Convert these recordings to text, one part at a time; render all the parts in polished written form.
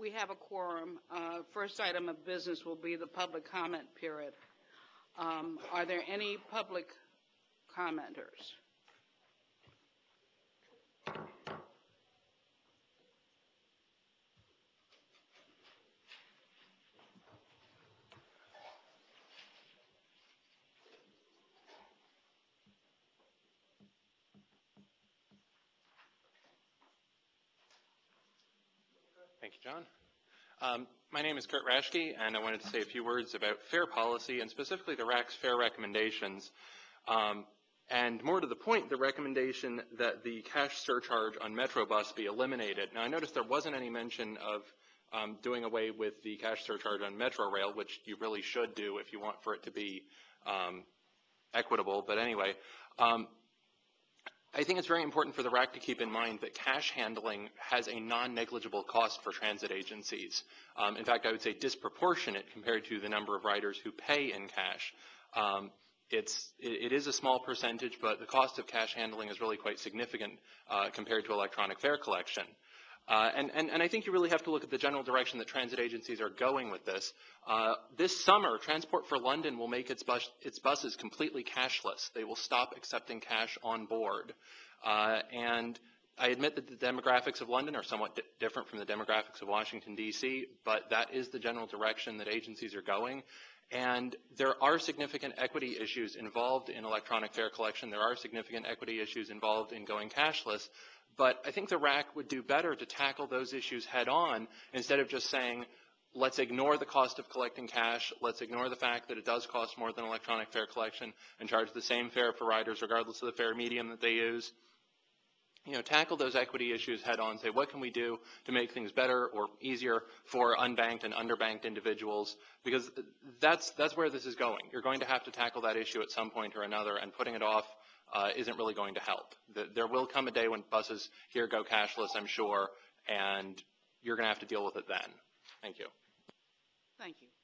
We have a quorum. First item of business will be the public comment period. Are there any public commenters? Thank you, John. My name is Kurt Raschke, and I wanted to say a few words about fair policy and specifically the RAC's fair recommendations. And more to the point, the recommendation that the cash surcharge on Metrobus be eliminated. Now, I noticed there wasn't any mention of doing away with the cash surcharge on Metrorail, which you really should do if you want for it to be equitable. But anyway, I think it's very important for the RAC to keep in mind that cash handling has a non-negligible cost for transit agencies. In fact, I would say disproportionate compared to the number of riders who pay in cash. It is a small percentage, but the cost of cash handling is really quite significant compared to electronic fare collection. And I think you really have to look at the general direction that transit agencies are going with this. This summer, Transport for London will make its buses completely cashless. They will stop accepting cash on board. And I admit that the demographics of London are somewhat different from the demographics of Washington, D.C., but that is the general direction that agencies are going. And there are significant equity issues involved in electronic fare collection. There are significant equity issues involved in going cashless. But I think the RAC would do better to tackle those issues head on instead of just saying, let's ignore the cost of collecting cash, let's ignore the fact that it does cost more than electronic fare collection and charge the same fare for riders regardless of the fare medium that they use. You know, tackle those equity issues head on, say what can we do to make things better or easier for unbanked and underbanked individuals, because that's where this is going. You're going to have to tackle that issue at some point or another, and putting it off isn't really going to help. There will come a day when buses here go cashless, I'm sure, and you're going to have to deal with it then. Thank you. Thank you.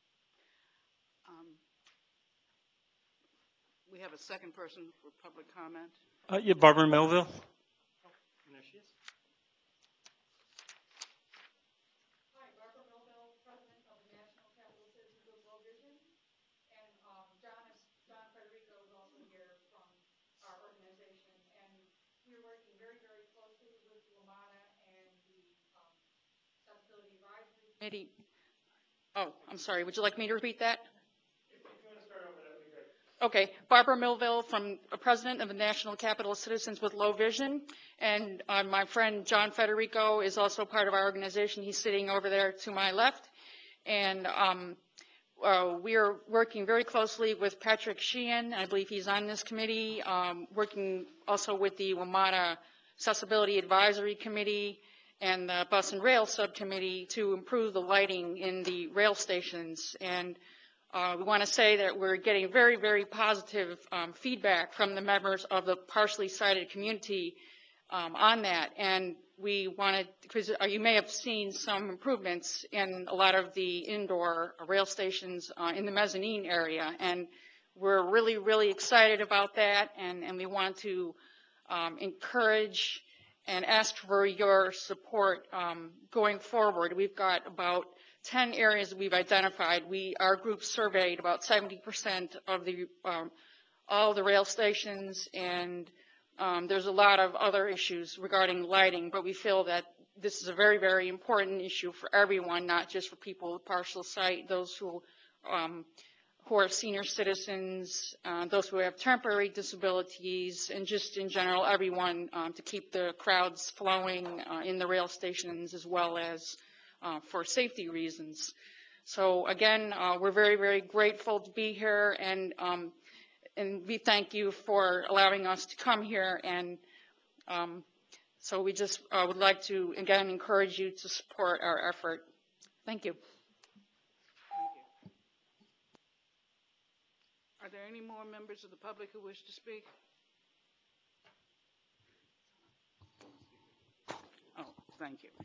We have a second person for public comment. Yeah, Barbara Melville. And there she is. Hi, Barbara Melville, President of the National Capital Citizens of Low Vision, and John Federico is also here from our organization, and we're working very, very closely with WMATA and the Accessibility Advisory Committee. Oh, I'm sorry. Would you like me to repeat that? If you want to start over, that would be great. Okay. Barbara Millville, from President of the National Capital Citizens with Low Vision. And my friend John Federico is also part of our organization. He's sitting over there to my left. And we are working very closely with Patrick Sheehan. I believe he's on this committee, working also with the WMATA Accessibility Advisory Committee and the Bus and Rail Subcommittee to improve the lighting in the rail stations. And we want to say that we're getting very, very positive feedback from the members of the partially sighted community on that. And we wanted, because you may have seen some improvements in a lot of the indoor rail stations in the mezzanine area. And we're really, really excited about that. And we want to encourage and ask for your support going forward. We've got about 10 areas we've identified. Our group surveyed about 70% of the all the rail stations, and there's a lot of other issues regarding lighting, but we feel that this is a very, very important issue for everyone, not just for people with partial sight, those who are senior citizens, those who have temporary disabilities, and just in general everyone, to keep the crowds flowing in the rail stations as well as for safety reasons. So again, we're very, very grateful to be here, and we thank you for allowing us to come here. And so we just would like to again encourage you to support our effort. Thank you. Are there any more members of the public who wish to speak? Oh, thank you.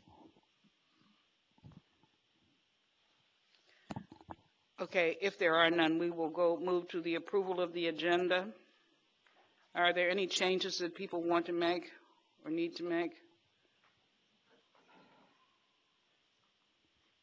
Okay, if there are none, we will move to the approval of the agenda. Are there any changes that people want to make or need to make?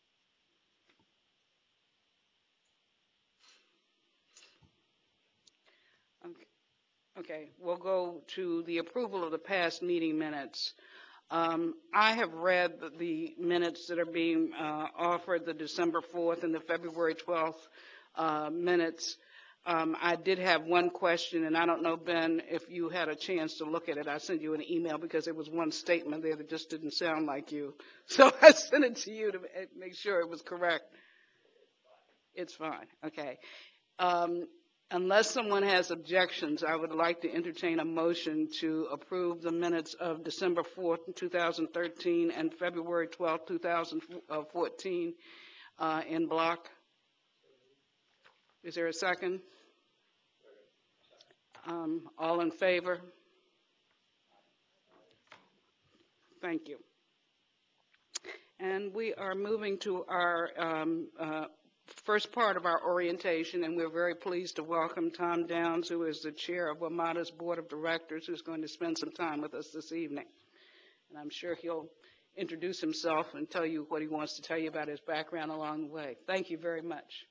Okay, we'll go to the approval of the past meeting minutes. I have read the minutes that are being offered, the December 4th and the February 12th minutes. I did have one question, and I don't know, Ben, if you had a chance to look at it. I sent you an email because there was one statement there that just didn't sound like you. So I sent it to you to make sure it was correct. It's fine, okay. Unless someone has objections, I would like to entertain a motion to approve the minutes of December 4th, 2013, and February 12th, 2014 in block. Is there a second? All in favor? Thank you. And we are moving to our first part of our orientation, and we're very pleased to welcome Tom Downs, who is the chair of WMATA's Board of Directors, who's going to spend some time with us this evening. And I'm sure he'll introduce himself and tell you what he wants to tell you about his background along the way. Thank you very much.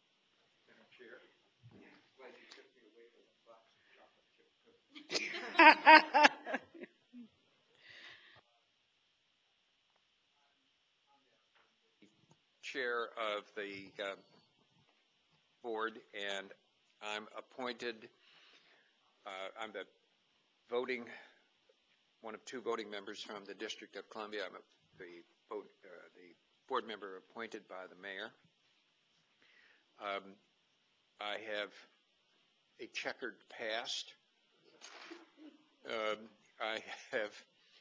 Chair of the board, and I'm appointed, I'm the one of two voting members from the District of Columbia. I'm the board member appointed by the mayor. I have a checkered past. I have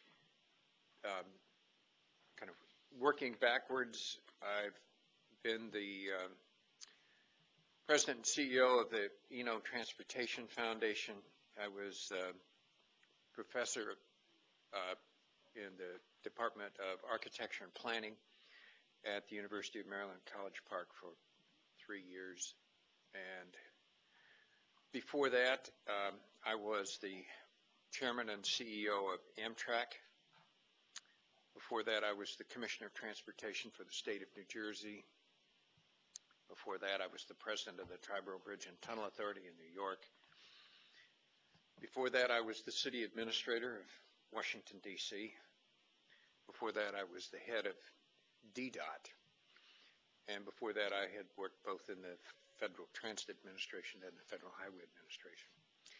kind of working backwards. I've been the president and CEO of the Eno Transportation Foundation. I was professor in the Department of Architecture and Planning at the University of Maryland, College Park for 3 years. And before that, I was the chairman and CEO of Amtrak. Before that, I was the Commissioner of Transportation for the state of New Jersey. Before that, I was the president of the Triborough Bridge and Tunnel Authority in New York. Before that, I was the city administrator of Washington, D.C. Before that, I was the head of DDOT. And before that, I had worked both in the Federal Transit Administration and the Federal Highway Administration.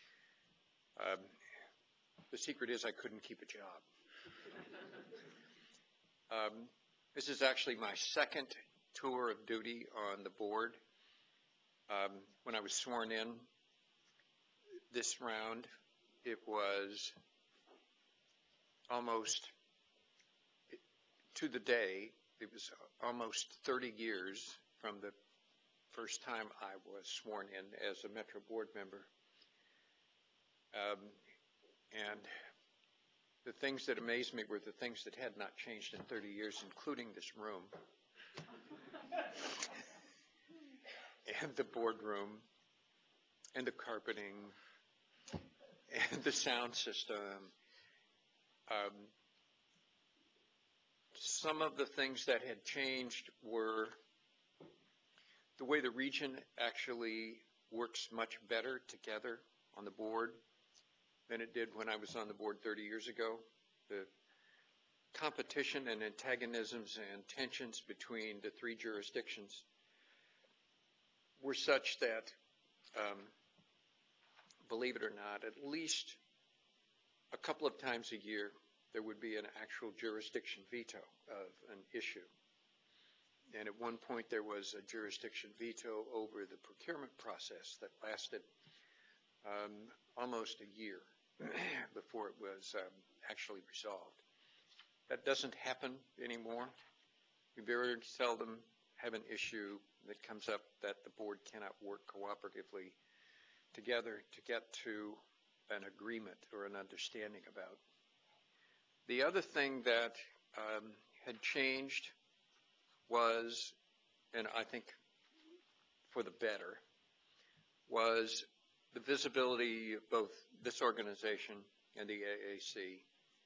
The secret is I couldn't keep a job. This is actually my second tour of duty on the board. When I was sworn in this round, it was almost, to the day, it was almost 30 years from the first time I was sworn in as a Metro board member. And the things that amazed me were the things that had not changed in 30 years, including this room and the boardroom and the carpeting and the sound system. Some of the things that had changed were the way the region actually works much better together on the board than it did when I was on the board 30 years ago. The competition and antagonisms and tensions between the three jurisdictions were such that, believe it or not, at least a couple of times a year, there would be an actual jurisdiction veto of an issue. And at one point, there was a jurisdiction veto over the procurement process that lasted almost a year before it was actually resolved. That doesn't happen anymore. We very seldom have an issue that comes up that the board cannot work cooperatively together to get to an agreement or an understanding about. The other thing that had changed was, and I think for the better, was the visibility of both this organization and the AAC.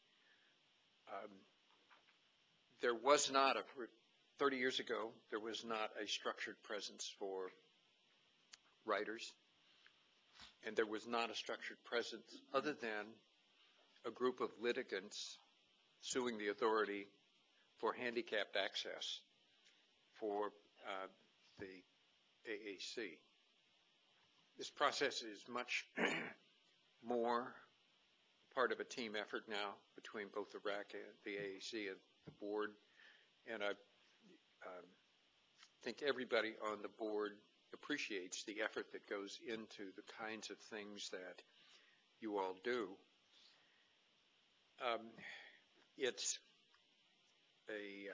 There was not, 30 years ago, there was not a structured presence for writers. and there was not a structured presence other than a group of litigants suing the authority for handicapped access for the AAC. This process is much more part of a team effort now between both the RAC and the AAC and the board, and I think everybody on the board appreciates the effort that goes into the kinds of things that you all do. It's a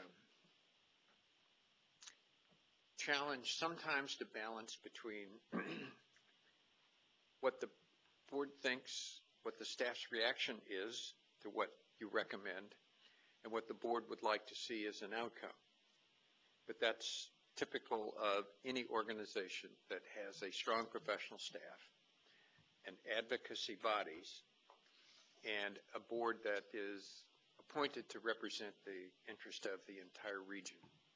challenge sometimes to balance between what the board thinks, what the staff's reaction is to what you recommend, and what the board would like to see as an outcome. But that's typical of any organization that has a strong professional staff and advocacy bodies and a board that is appointed to represent the interest of the entire region.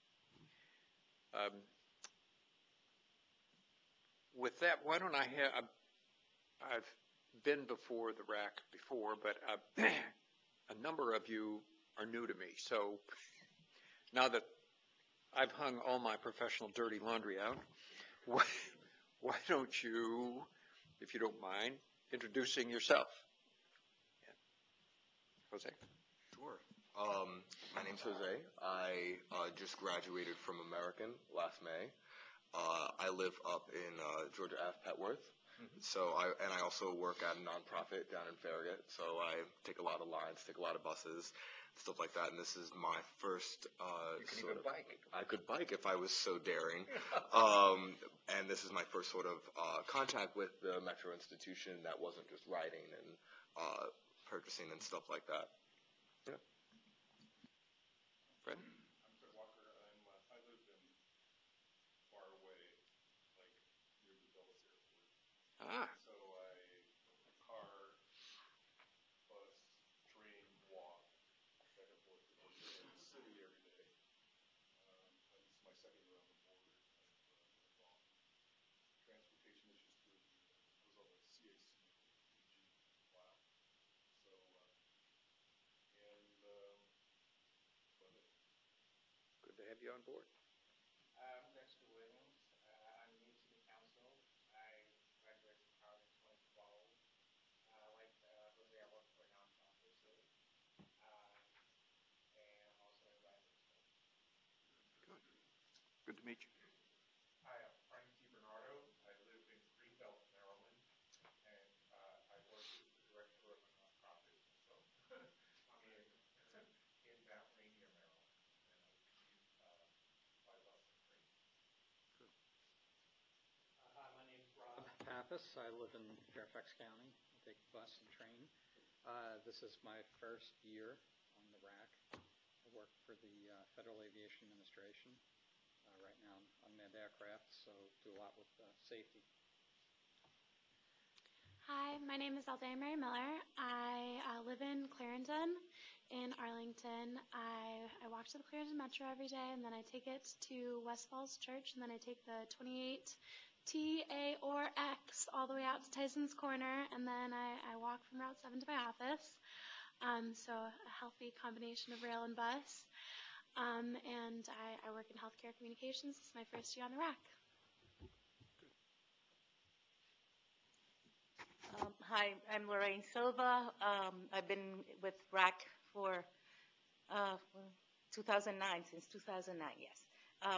With that, why don't I have, I've been before the RAC before, but a number of you are new to me. So now that I've hung all my professional dirty laundry out, why don't you, if you don't mind, introducing yourself? Jose? Sure. My name's Jose. I just graduated from American last May. I live up in Georgia Ave, Petworth. So I also work at a nonprofit down in Farragut. So I take a lot of lines, take a lot of buses, stuff like that. And this is my first. You can even bike. I could bike if I was so daring. And this is my first sort of contact with the Metro institution that wasn't just riding and purchasing and stuff like that. Yeah. Fred? I'm Fred Walker. I live in far away, like near the Dulles Airport. Ah. So I car, bus, train, walk back and forth to the city every day. This is my second year on the board. I've involved transportation issues through I was on the CAC AG while. So Good to have you on board. I'm Dexter Williams. I'm new to the council. I graduated from college in 2012. Like Jose, I work for a nonprofit too. And I'm also a writer as well. Good. Good to meet you. hi, I'm Frank DiBernardo. I live in Greenbelt, Maryland, and I work as the director of a nonprofit. So I'm in Mount Rainier, Maryland, and I commute by bus and train. Hi, my name is Rob Pappas. I live in Fairfax County. I take bus and train. This is my first year on the RAC. I work for the Federal Aviation Administration. Right now I'm unmanned aircraft, so do a lot with safety. Hi, my name is Aldea Mary Miller. I live in Clarendon in Arlington. I walk to the Clarendon Metro every day, and then I take it to West Falls Church, and then I take the 28T, A, or X all the way out to Tyson's Corner, and then I walk from Route 7 to my office. So a healthy combination of rail and bus. And I work in healthcare communications. This is my first year on the RAC. Hi, I'm Lorraine Silva. I've been with RAC for 2009, since 2009, yes.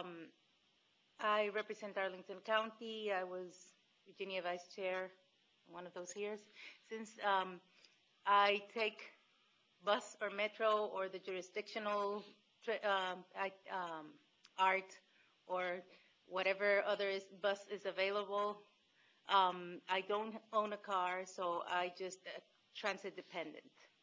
I represent Arlington County. I was Virginia Vice Chair one of those years. Since I take bus or metro or the jurisdictional ART or whatever other bus is available, I don't own a car, so I just transit dependent.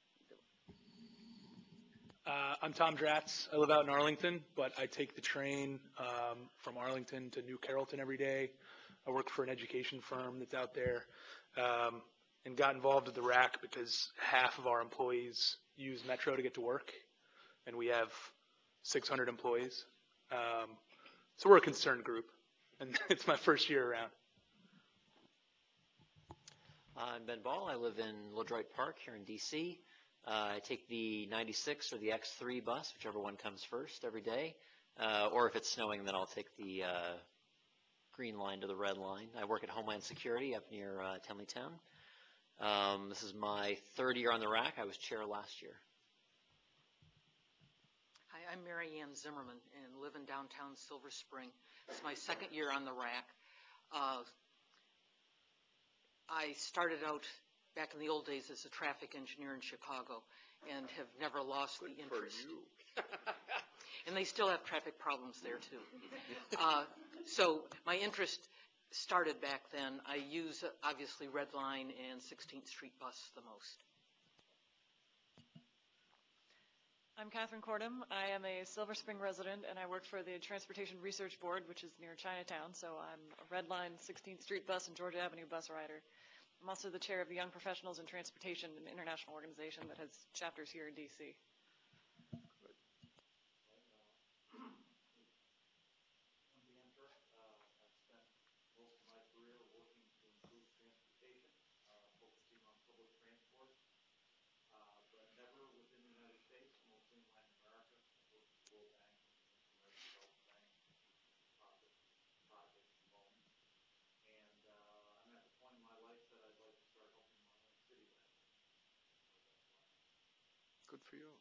I'm Tom Dratz. I live out in Arlington, but I take the train from Arlington to New Carrollton every day. I work for an education firm that's out there, and got involved with the RAC because half of our employees use Metro to get to work, and we have 600 employees. So we're a concerned group, and it's my first year around. I'm Ben Ball. I live in LaDroit Park here in D.C. I take the 96 or the X3 bus, whichever one comes first, every day. Or if it's snowing, then I'll take the green line to the red line. I work at Homeland Security up near Tenleytown. This is my third year on the RAC. I was chair last year. Hi, I'm Mary Ann Zimmerman and live in downtown Silver Spring. It's my second year on the RAC. I started out back in the old days as a traffic engineer in Chicago and have never lost the interest. For you. And they still have traffic problems there too. So my interest started back then. I use obviously Red Line and 16th Street bus the most. I'm Catherine Cordham. I am a Silver Spring resident, and I work for the Transportation Research Board, which is near Chinatown. So I'm a Red Line, 16th Street bus, and Georgia Avenue bus rider. I'm also the chair of the Young Professionals in Transportation, an international organization that has chapters here in D.C. Good for you.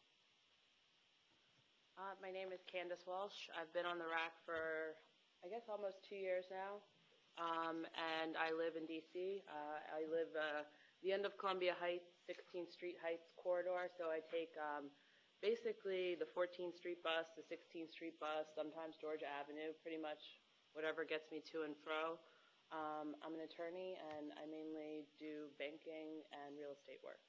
My name is Candace Walsh. I've been on the RAC for, I guess, almost 2 years now, and I live in D.C. I live the end of Columbia Heights, 16th Street Heights corridor, so I take basically the 14th Street bus, the 16th Street bus, sometimes Georgia Avenue, pretty much whatever gets me to and fro. I'm an attorney, and I mainly do banking and real estate work.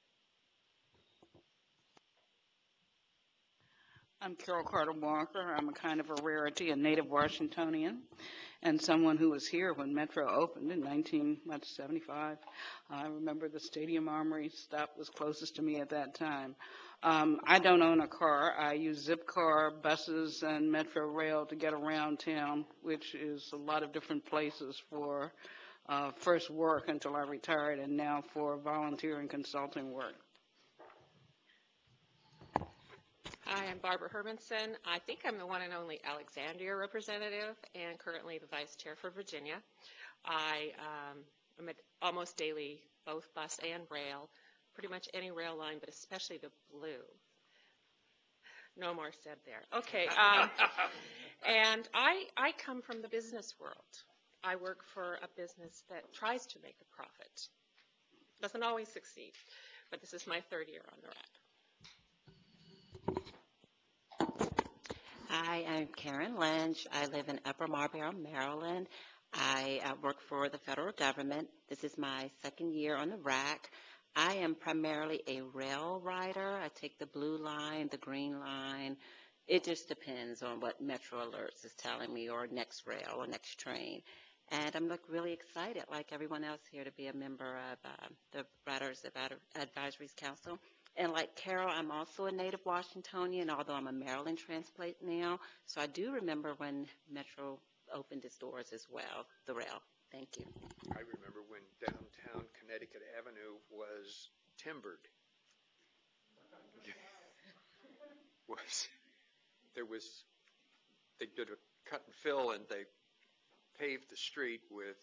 I'm Carol Carter Walker. I'm a kind of a rarity, a native Washingtonian, and someone who was here when Metro opened in 1975. I remember the Stadium Armory stop was closest to me at that time. I don't own a car. I use Zipcar, buses, and Metro Rail to get around town, which is a lot of different places for first work until I retired, and now for volunteer and consulting work. Hi, I'm Barbara Hermanson. I think I'm the one and only Alexandria representative and currently the vice chair for Virginia. I am at almost daily, both bus and rail, pretty much any rail line, but especially the blue. No more said there. Okay. And I come from the business world. I work for a business that tries to make a profit. Doesn't always succeed, but this is my third year on the RAC. Hi, I'm Karen Lynch. I live in Upper Marlboro, Maryland. I work for the federal government. This is my second year on the RAC. I am primarily a rail rider. I take the blue line, the green line. It just depends on what Metro Alerts is telling me, or next rail or next train. And I'm really excited, like everyone else here, to be a member of the Riders Advisories Council. And like Carol, I'm also a native Washingtonian, although I'm a Maryland transplant now. So I do remember when Metro opened its doors as well, the rail. Thank you. I remember when downtown Connecticut Avenue was timbered. They did a cut and fill, and they paved the street with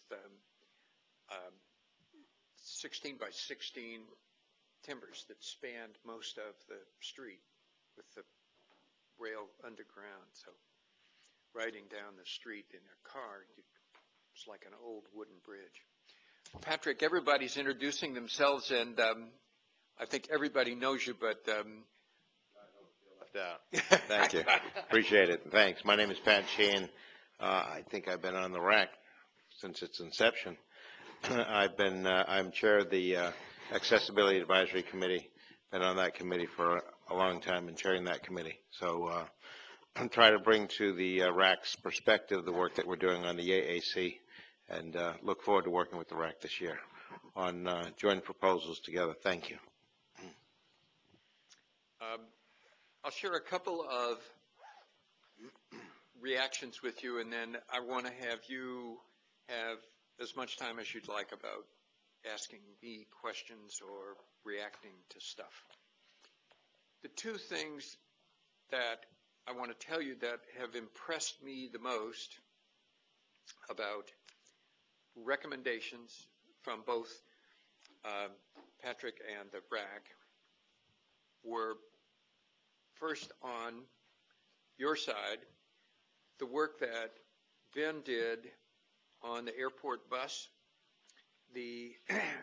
16 by 16 timbers that spanned most of the street with the rail underground. So riding down the street in a car, it's like an old wooden bridge. Patrick, everybody's introducing themselves, and I think everybody knows you, but left out. Thank you. Appreciate it. Thanks. My name is Pat Sheehan. I think I've been on the RAC since its inception. I'm chair of the Accessibility Advisory Committee. Been on that committee for a long time and chairing that committee. So I'm trying to bring to the RAC's perspective the work that we're doing on the AAC, and look forward to working with the RAC this year on joint proposals together. Thank you. I'll share a couple of reactions with you, and then I want to have you have as much time as you'd like about asking me questions or reacting to stuff. The two things that I want to tell you that have impressed me the most about recommendations from both Patrick and the RAC were, first, on your side, the work that Vin did on the airport bus, the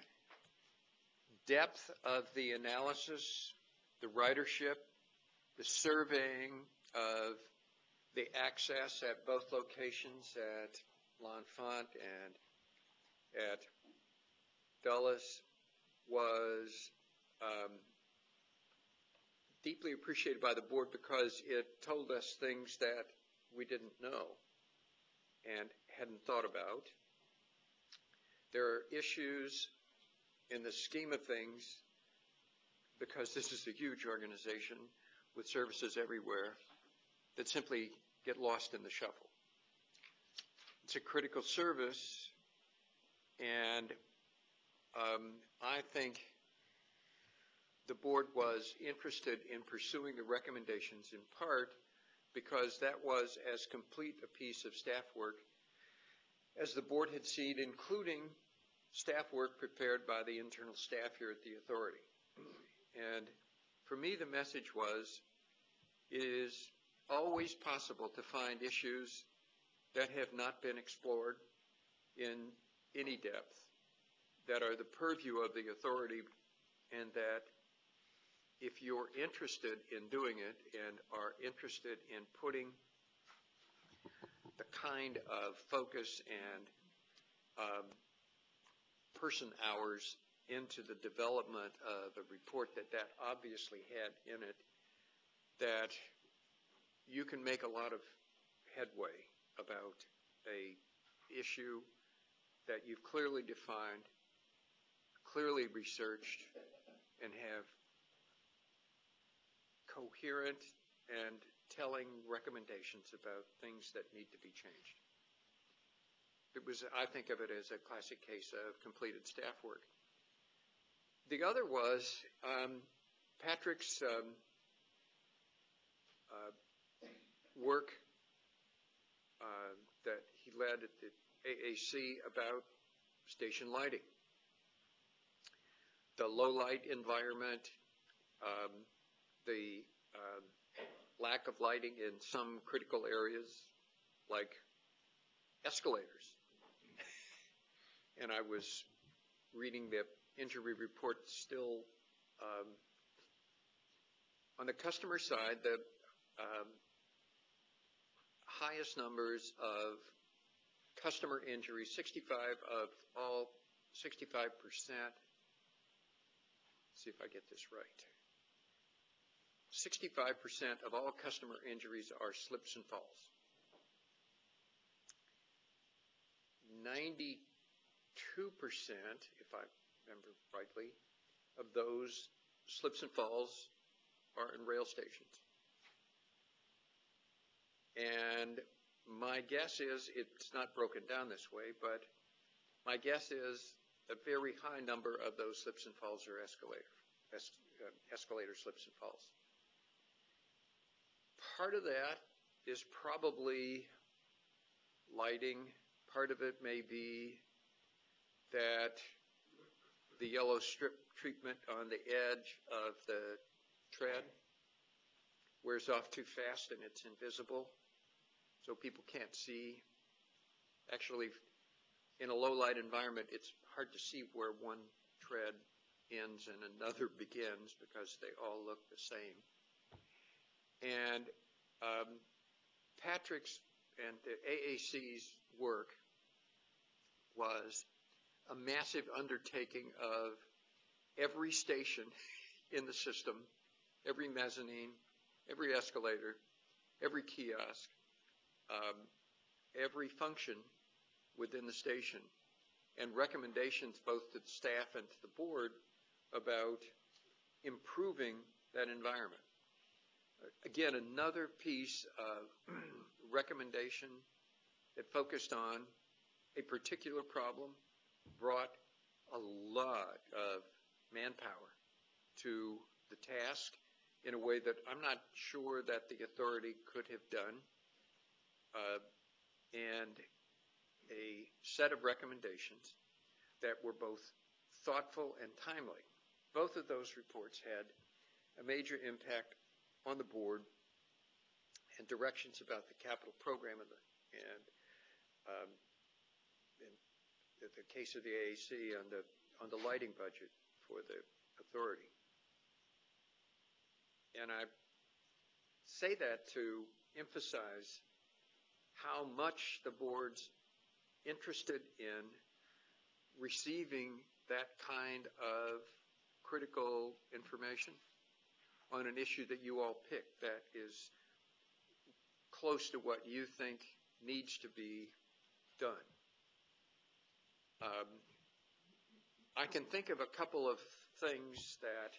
depth of the analysis, the ridership, the surveying of the access at both locations at L'Enfant and at Dulles was deeply appreciated by the board because it told us things that we didn't know and hadn't thought about. There are issues in the scheme of things, because this is a huge organization with services everywhere, that simply get lost in the shuffle. It's a critical service, and I think the board was interested in pursuing the recommendations in part because that was as complete a piece of staff work as the board had seen, including staff work prepared by the internal staff here at the authority. And for me, the message was, it is always possible to find issues that have not been explored in any depth, that are the purview of the authority, and that if you're interested in doing it and are interested in putting the kind of focus and person hours into the development of a report that obviously had in it, that you can make a lot of headway about a issue that you've clearly defined, clearly researched, and have coherent and telling recommendations about things that need to be changed. It was, I think of it as a classic case of completed staff work. The other was Patrick's work that he led at the AAC about station lighting. The low light environment, the lack of lighting in some critical areas like escalators. And I was reading the injury report still. On the customer side, the highest numbers of customer injuries, 65% see if I get this right. 65% of all customer injuries are slips and falls. 92%, if I remember rightly, of those slips and falls are in rail stations. And my guess is, it's not broken down this way, but my guess is a very high number of those slips and falls are escalator slips and falls. Part of that is probably lighting. Part of it may be that the yellow strip treatment on the edge of the tread wears off too fast and it's invisible, so people can't see. Actually, in a low light environment, it's hard to see where one tread ends and another begins because they all look the same. And Patrick's and the AAC's work was a massive undertaking of every station in the system, every mezzanine, every escalator, every kiosk, every function within the station, and recommendations both to the staff and to the board about improving that environment. Again, another piece of recommendation that focused on a particular problem, brought a lot of manpower to the task in a way that I'm not sure that the authority could have done, and a set of recommendations that were both thoughtful and timely. Both of those reports had a major impact on the board and directions about the capital program and the case of the AAC on the lighting budget for the authority. And I say that to emphasize how much the board's interested in receiving that kind of critical information on an issue that you all pick that is close to what you think needs to be done. I can think of a couple of things that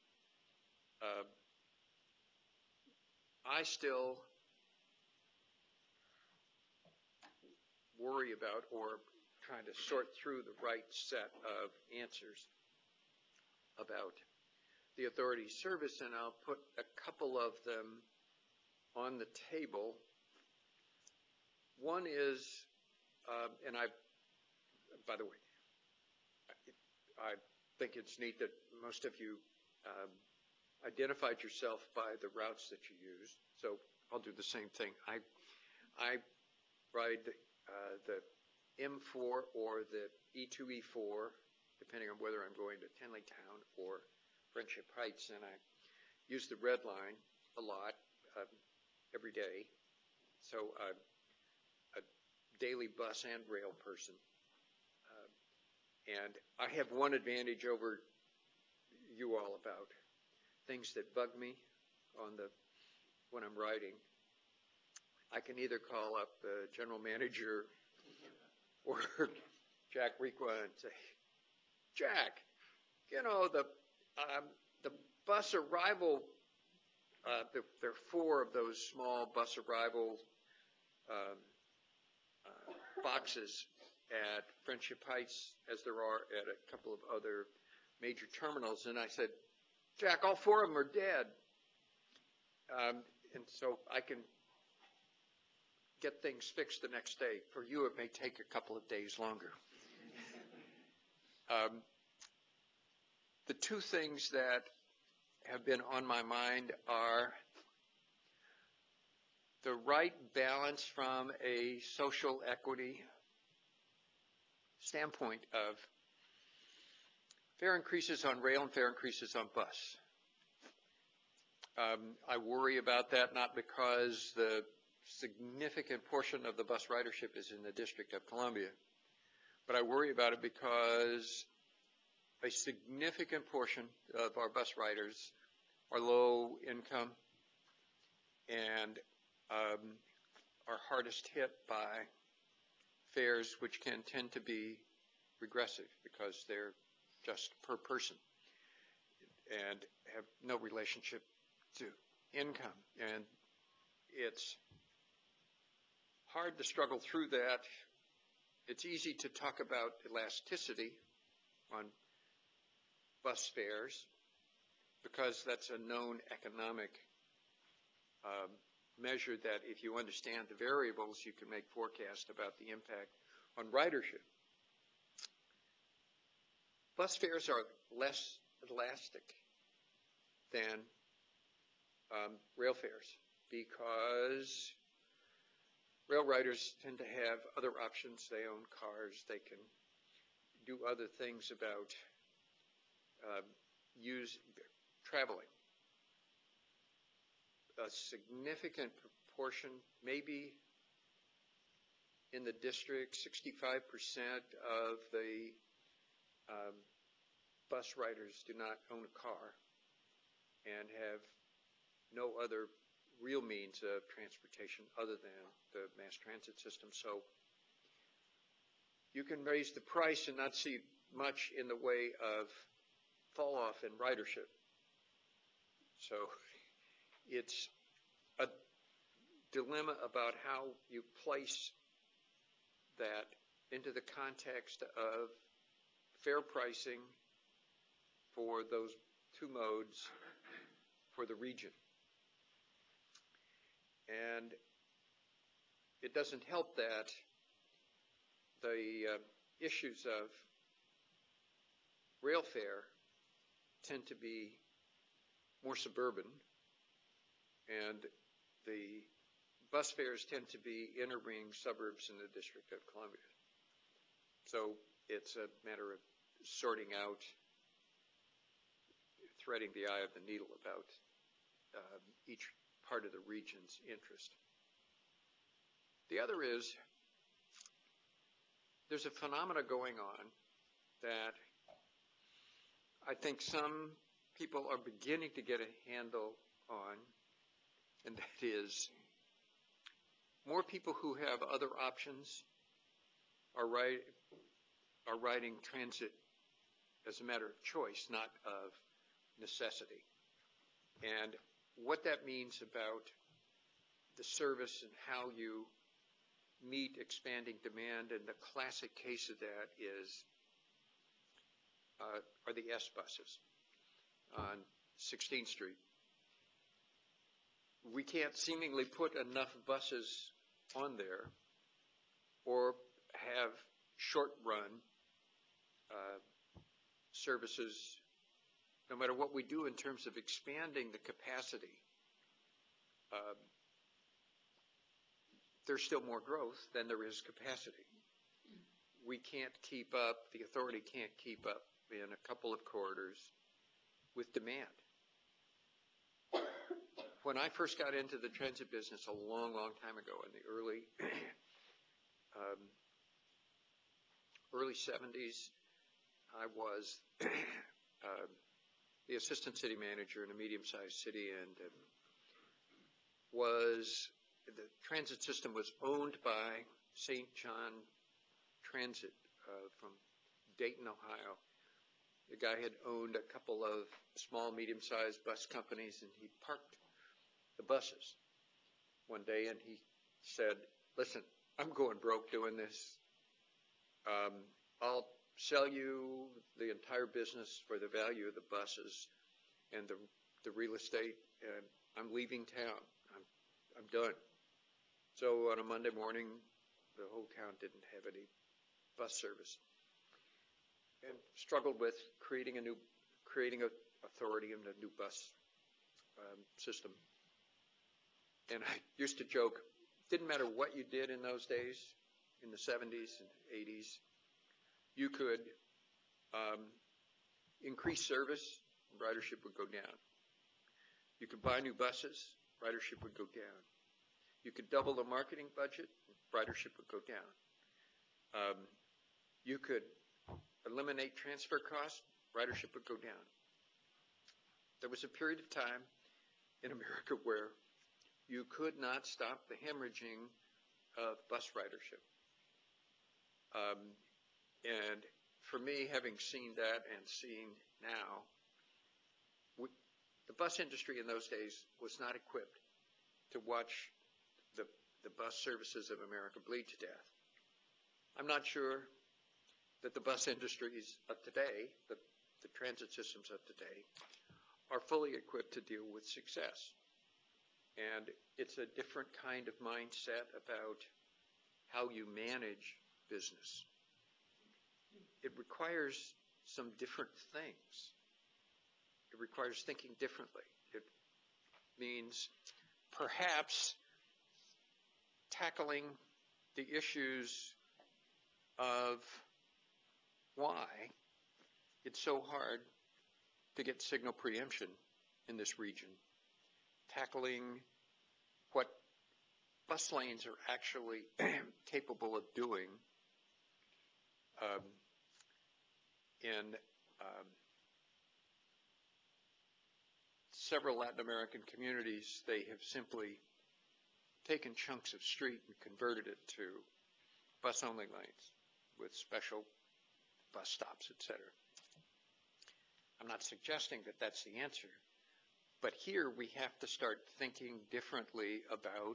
I still worry about, or trying to sort through the right set of answers about the authority's service, and I'll put a couple of them on the table. One is, and by the way, I think it's neat that most of you identified yourself by the routes that you used, so I'll do the same thing. I ride the M4 or the E2E4, depending on whether I'm going to Tenleytown or Friendship Heights, and I use the red line a lot every day. So I'm a daily bus and rail person. And I have one advantage over you all about things that bug me when I'm riding. I can either call up the general manager or Jack Requa and say, Jack, you know, the bus arrival, there are 4 of those small bus arrival boxes at Friendship Heights, as there are at a couple of other major terminals. And I said, Jack, all 4 of them are dead. And so I can get things fixed the next day. For you, it may take a couple of days longer. The 2 things that have been on my mind are the right balance from a social equity standpoint of fare increases on rail and fare increases on bus. I worry about that not because the significant portion of the bus ridership is in the District of Columbia, but I worry about it because a significant portion of our bus riders are low income and are hardest hit by fares which can tend to be regressive because they're just per person and have no relationship to income. And it's hard to struggle through that. It's easy to talk about elasticity on bus fares because that's a known economic measure that if you understand the variables, you can make forecasts about the impact on ridership. Bus fares are less elastic than rail fares because rail riders tend to have other options. They own cars. They can do other things about traveling. A significant proportion, maybe in the district, 65% of the bus riders do not own a car and have no other real means of transportation other than the mass transit system. So you can raise the price and not see much in the way of fall off in ridership. So it's a dilemma about how you place that into the context of fair pricing for those two modes for the region. And it doesn't help that the issues of rail fare tend to be more suburban, and the bus fares tend to be inner ring suburbs in the District of Columbia. So it's a matter of sorting out, threading the eye of the needle about each part of the region's interest. The other is, there's a phenomena going on that I think some people are beginning to get a handle on, and that is more people who have other options are riding transit as a matter of choice, not of necessity. And what that means about the service and how you meet expanding demand, and the classic case of that is are the S buses on 16th Street. We can't seemingly put enough buses on there or have short-run services, no matter what we do in terms of expanding the capacity. There's still more growth than there is capacity. We can't keep up, the authority can't keep up in a couple of corridors with demand. When I first got into the transit business a long, long time ago, in the early 70s, I was the assistant city manager in a medium-sized city, and the transit system was owned by St. John Transit from Dayton, Ohio. The guy had owned a couple of small, medium-sized bus companies, and he parked the buses one day, and he said, "Listen, I'm going broke doing this. I'll sell you the entire business for the value of the buses and the real estate, and I'm leaving town. I'm done." So on a Monday morning, the whole town didn't have any bus service, and struggled with creating an authority and a new bus system. And I used to joke, didn't matter what you did in those days, in the 70s and 80s, you could increase service, ridership would go down. You could buy new buses, ridership would go down. You could double the marketing budget, ridership would go down. You could eliminate transfer costs, ridership would go down. There was a period of time in America where you could not stop the hemorrhaging of bus ridership. And for me, having seen that and seeing now, the bus industry in those days was not equipped to watch the bus services of America bleed to death. I'm not sure that the bus industries of today, the transit systems of today, are fully equipped to deal with success. And it's a different kind of mindset about how you manage business. It requires some different things. It requires thinking differently. It means perhaps tackling the issues of why it's so hard to get signal preemption in this region, tackling what bus lanes are actually capable of doing in several Latin American communities. They have simply taken chunks of street and converted it to bus-only lanes with special bus stops, etc. I'm not suggesting that that's the answer, but here we have to start thinking differently about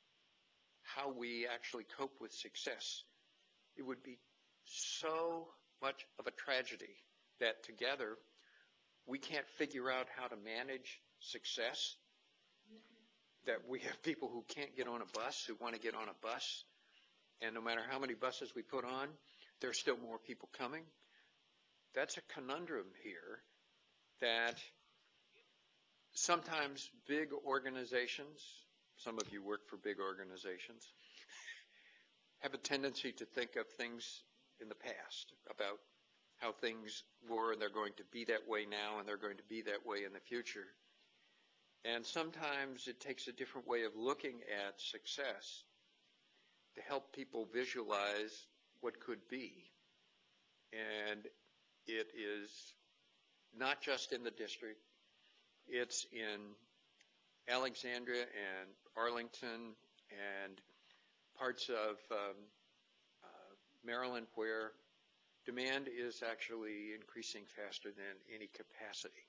how we actually cope with success. It would be so much of a tragedy that together we can't figure out how to manage success, that we have people who can't get on a bus, who want to get on a bus, and no matter how many buses we put on, there's still more people coming. That's a conundrum here that sometimes big organizations, some of you work for big organizations, have a tendency to think of things in the past, about how things were and they're going to be that way now and they're going to be that way in the future. And sometimes it takes a different way of looking at success to help people visualize what could be. And it is not just in the district, it's in Alexandria and Arlington and parts of Maryland where demand is actually increasing faster than any capacity.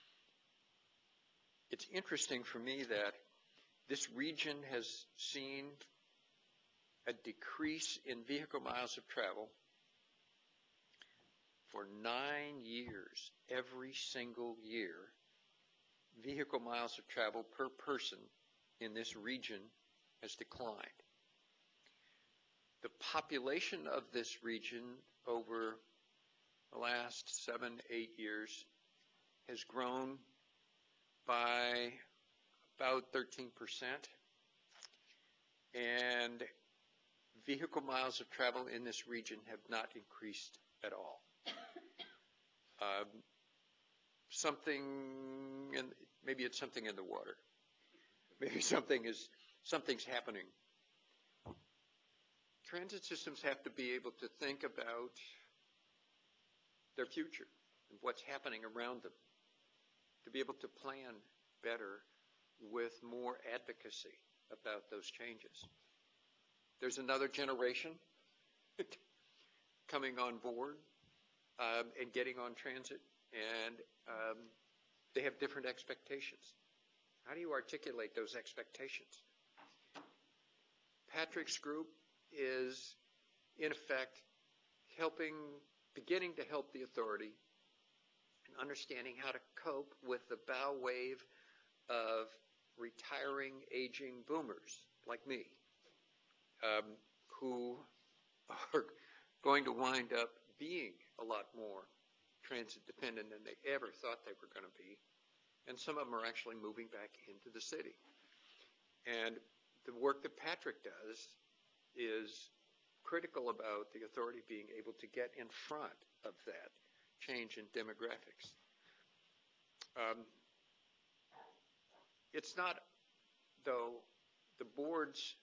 It's interesting for me that this region has seen a decrease in vehicle miles of travel for 9 years. Every single year, vehicle miles of travel per person in this region has declined. The population of this region over the last 7, 8 years has grown by about 13%, and vehicle miles of travel in this region have not increased at all. Maybe it's something in the water. Maybe something's happening. Transit systems have to be able to think about their future and what's happening around them, to be able to plan better with more advocacy about those changes. There's another generation coming on board and getting on transit, and they have different expectations. How do you articulate those expectations? Patrick's group is, in effect, beginning to help the authority in understanding how to cope with the bow wave of retiring, aging boomers like me, who are going to wind up being a lot more transit dependent than they ever thought they were going to be. And some of them are actually moving back into the city. And the work that Patrick does is critical about the authority being able to get in front of that change in demographics. It's not, though, the board's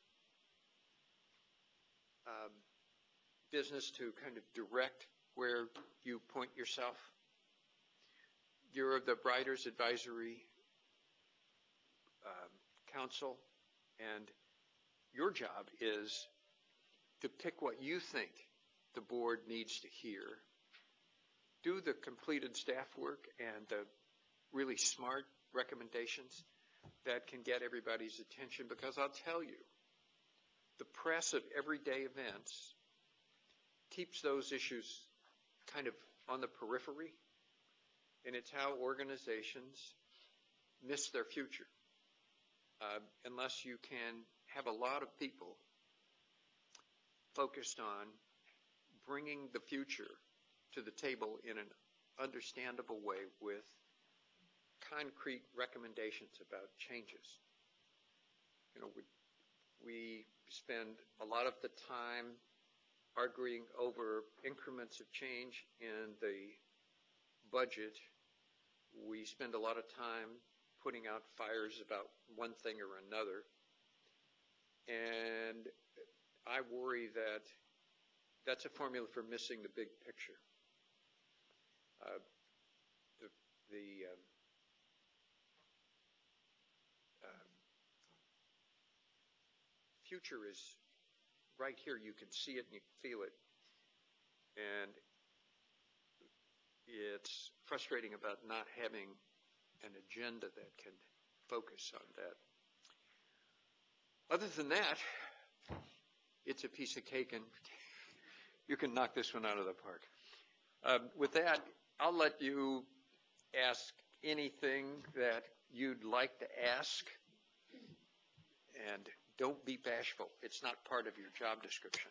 business to kind of direct where you point yourself. You're the Riders Advisory Council, and your job is to pick what you think the board needs to hear, do the completed staff work and the really smart recommendations that can get everybody's attention, because I'll tell you, the press of everyday events keeps those issues kind of on the periphery, and it's how organizations miss their future unless you can have a lot of people focused on bringing the future to the table in an understandable way with concrete recommendations about changes. You know, we spend a lot of the time arguing over increments of change in the budget. We spend a lot of time putting out fires about one thing or another. And I worry that that's a formula for missing the big picture. The future is right here. You can see it and you can feel it. And it's frustrating about not having an agenda that can focus on that. Other than that, it's a piece of cake, and you can knock this one out of the park. With that, I'll let you ask anything that you'd like to ask. And don't be bashful. It's not part of your job description.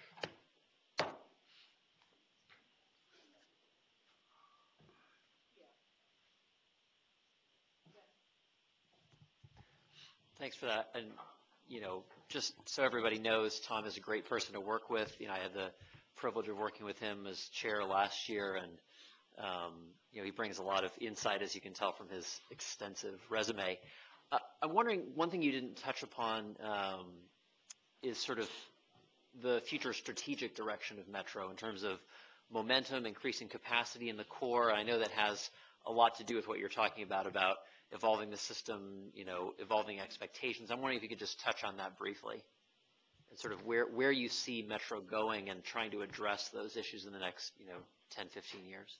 Thanks for that. And, just so everybody knows, Tom is a great person to work with. I had the privilege of working with him as chair last year, and, he brings a lot of insight, as you can tell from his extensive resume. I'm wondering, one thing you didn't touch upon is sort of the future strategic direction of Metro in terms of momentum, increasing capacity in the core. I know that has a lot to do with what you're talking about evolving the system, evolving expectations. I'm wondering if you could just touch on that briefly and sort of where you see Metro going and trying to address those issues in the next, 10, 15 years.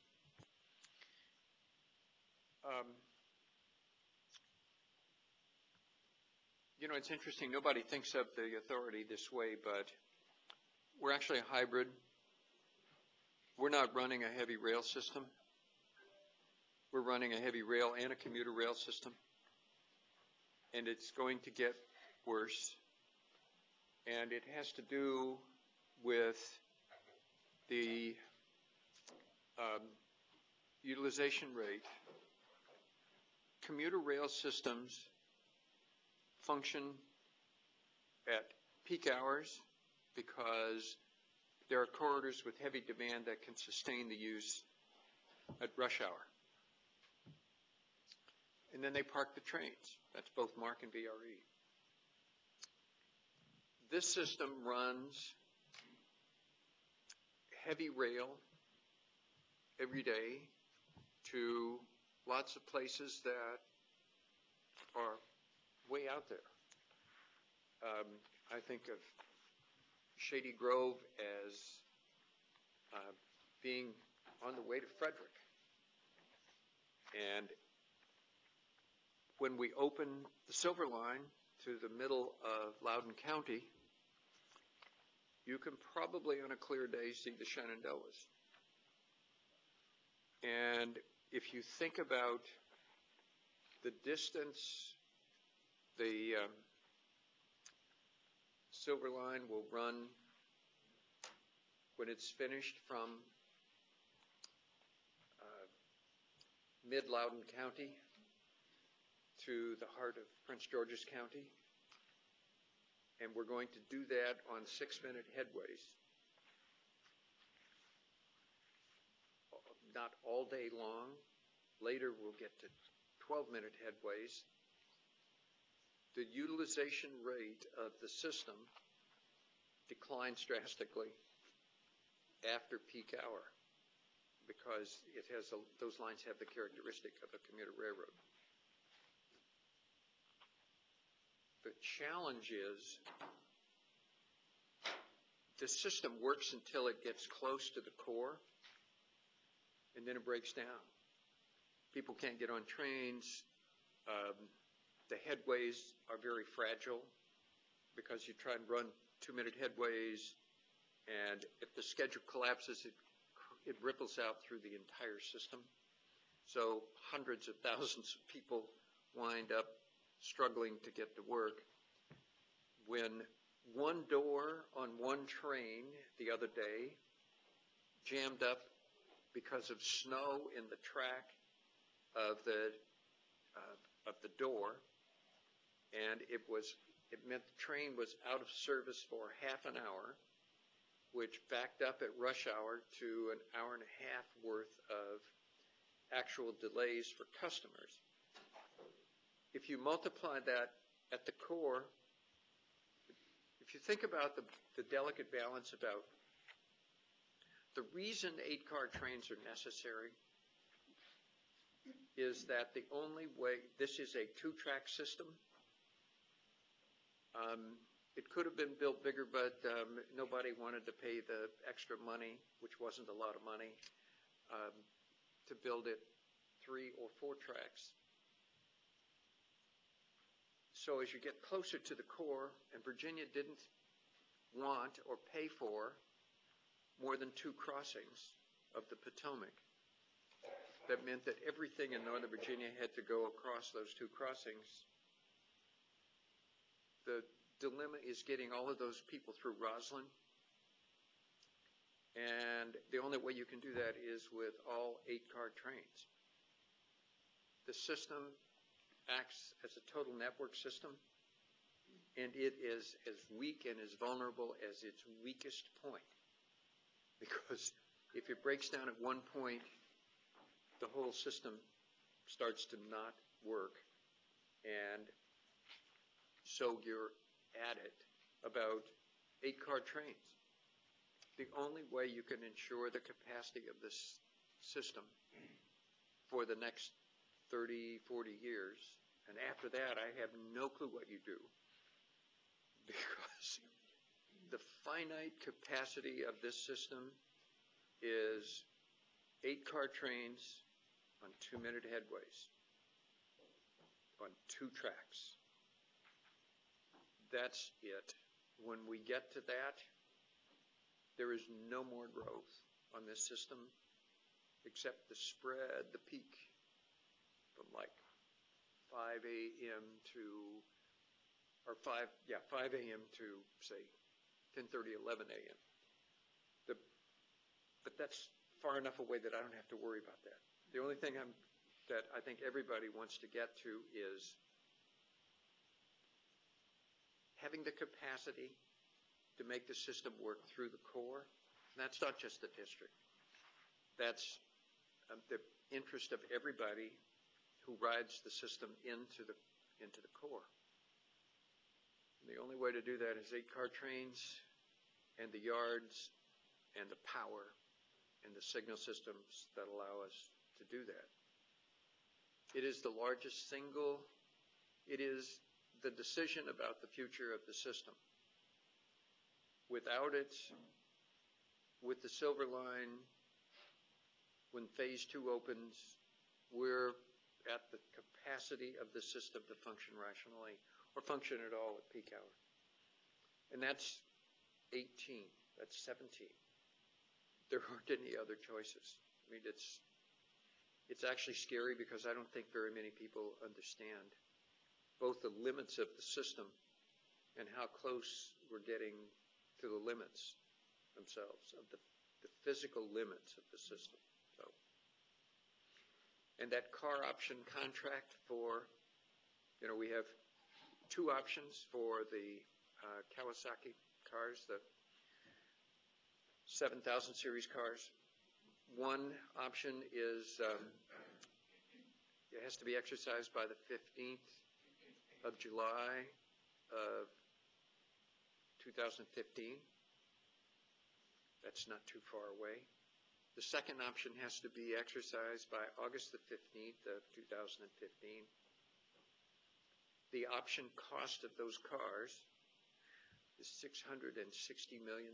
It's interesting. Nobody thinks of the authority this way, but we're actually a hybrid. We're not running a heavy rail system. We're running a heavy rail and a commuter rail system. And it's going to get worse. And it has to do with the utilization rate. Commuter rail systems function at peak hours because there are corridors with heavy demand that can sustain the use at rush hour. And then they park the trains. That's both MARC and VRE. This system runs heavy rail every day to lots of places that are way out there. I think of Shady Grove as being on the way to Frederick. And when we open the Silver Line to the middle of Loudoun County, you can probably on a clear day see the Shenandoahs. And if you think about the distance the Silver Line will run when it's finished from mid-Loudoun County to the heart of Prince George's County. And we're going to do that on 6-minute headways. Not all day long. Later we'll get to 12-minute headways. The utilization rate of the system declines drastically after peak hour because it has those lines have the characteristic of a commuter railroad. The challenge is the system works until it gets close to the core, and then it breaks down. People can't get on trains. The headways are very fragile because you try and run 2-minute headways, and if the schedule collapses, it ripples out through the entire system. So hundreds of thousands of people wind up struggling to get to work. When one door on one train the other day jammed up because of snow in the track of the door, and it meant the train was out of service for half an hour, which backed up at rush hour to an hour and a half worth of actual delays for customers. If you multiply that at the core, if you think about the delicate balance about the reason 8-car trains are necessary is that the only way, this is a 2-track system. It could have been built bigger, but nobody wanted to pay the extra money, which wasn't a lot of money, to build it 3 or 4 tracks. So as you get closer to the core, and Virginia didn't want or pay for more than 2 crossings of the Potomac. That meant that everything in Northern Virginia had to go across those two crossings. The dilemma is getting all of those people through Roslyn. And the only way you can do that is with all 8-car trains. The system acts as a total network system, and it is as weak and as vulnerable as its weakest point. Because if it breaks down at one point, the whole system starts to not work. And so you're at it about 8-car trains. The only way you can ensure the capacity of this system for the next 30, 40 years, and after that, I have no clue what you do, because the finite capacity of this system is 8-car trains on 2-minute headways, on 2 tracks. That's it. When we get to that, there is no more growth on this system except the spread, the peak from like 5 a.m. to, or 5 a.m. to, say, 10:30, 11 a.m. But that's far enough away that I don't have to worry about that. The only thing that I think everybody wants to get to is having the capacity to make the system work through the core. And that's not just the district. That's the interest of everybody who rides the system into the core. And the only way to do that is 8-car trains and the yards and the power and the signal systems that allow us to do that. It is the largest single, it is the decision about the future of the system. Without it, with the Silver Line, when Phase 2 opens, we're at the capacity of the system to function rationally or function at all at peak hour. And that's 18, that's 17. There aren't any other choices. I mean, it's actually scary because I don't think very many people understand both the limits of the system and how close we're getting to the limits themselves, of the physical limits of the system. So, and that car option contract for, we have 2 options for the Kawasaki cars, the 7000 series cars. One option is it has to be exercised by the 15th of July of 2015. That's not too far away. The second option has to be exercised by August the 15th of 2015. The option cost of those cars is $660 million.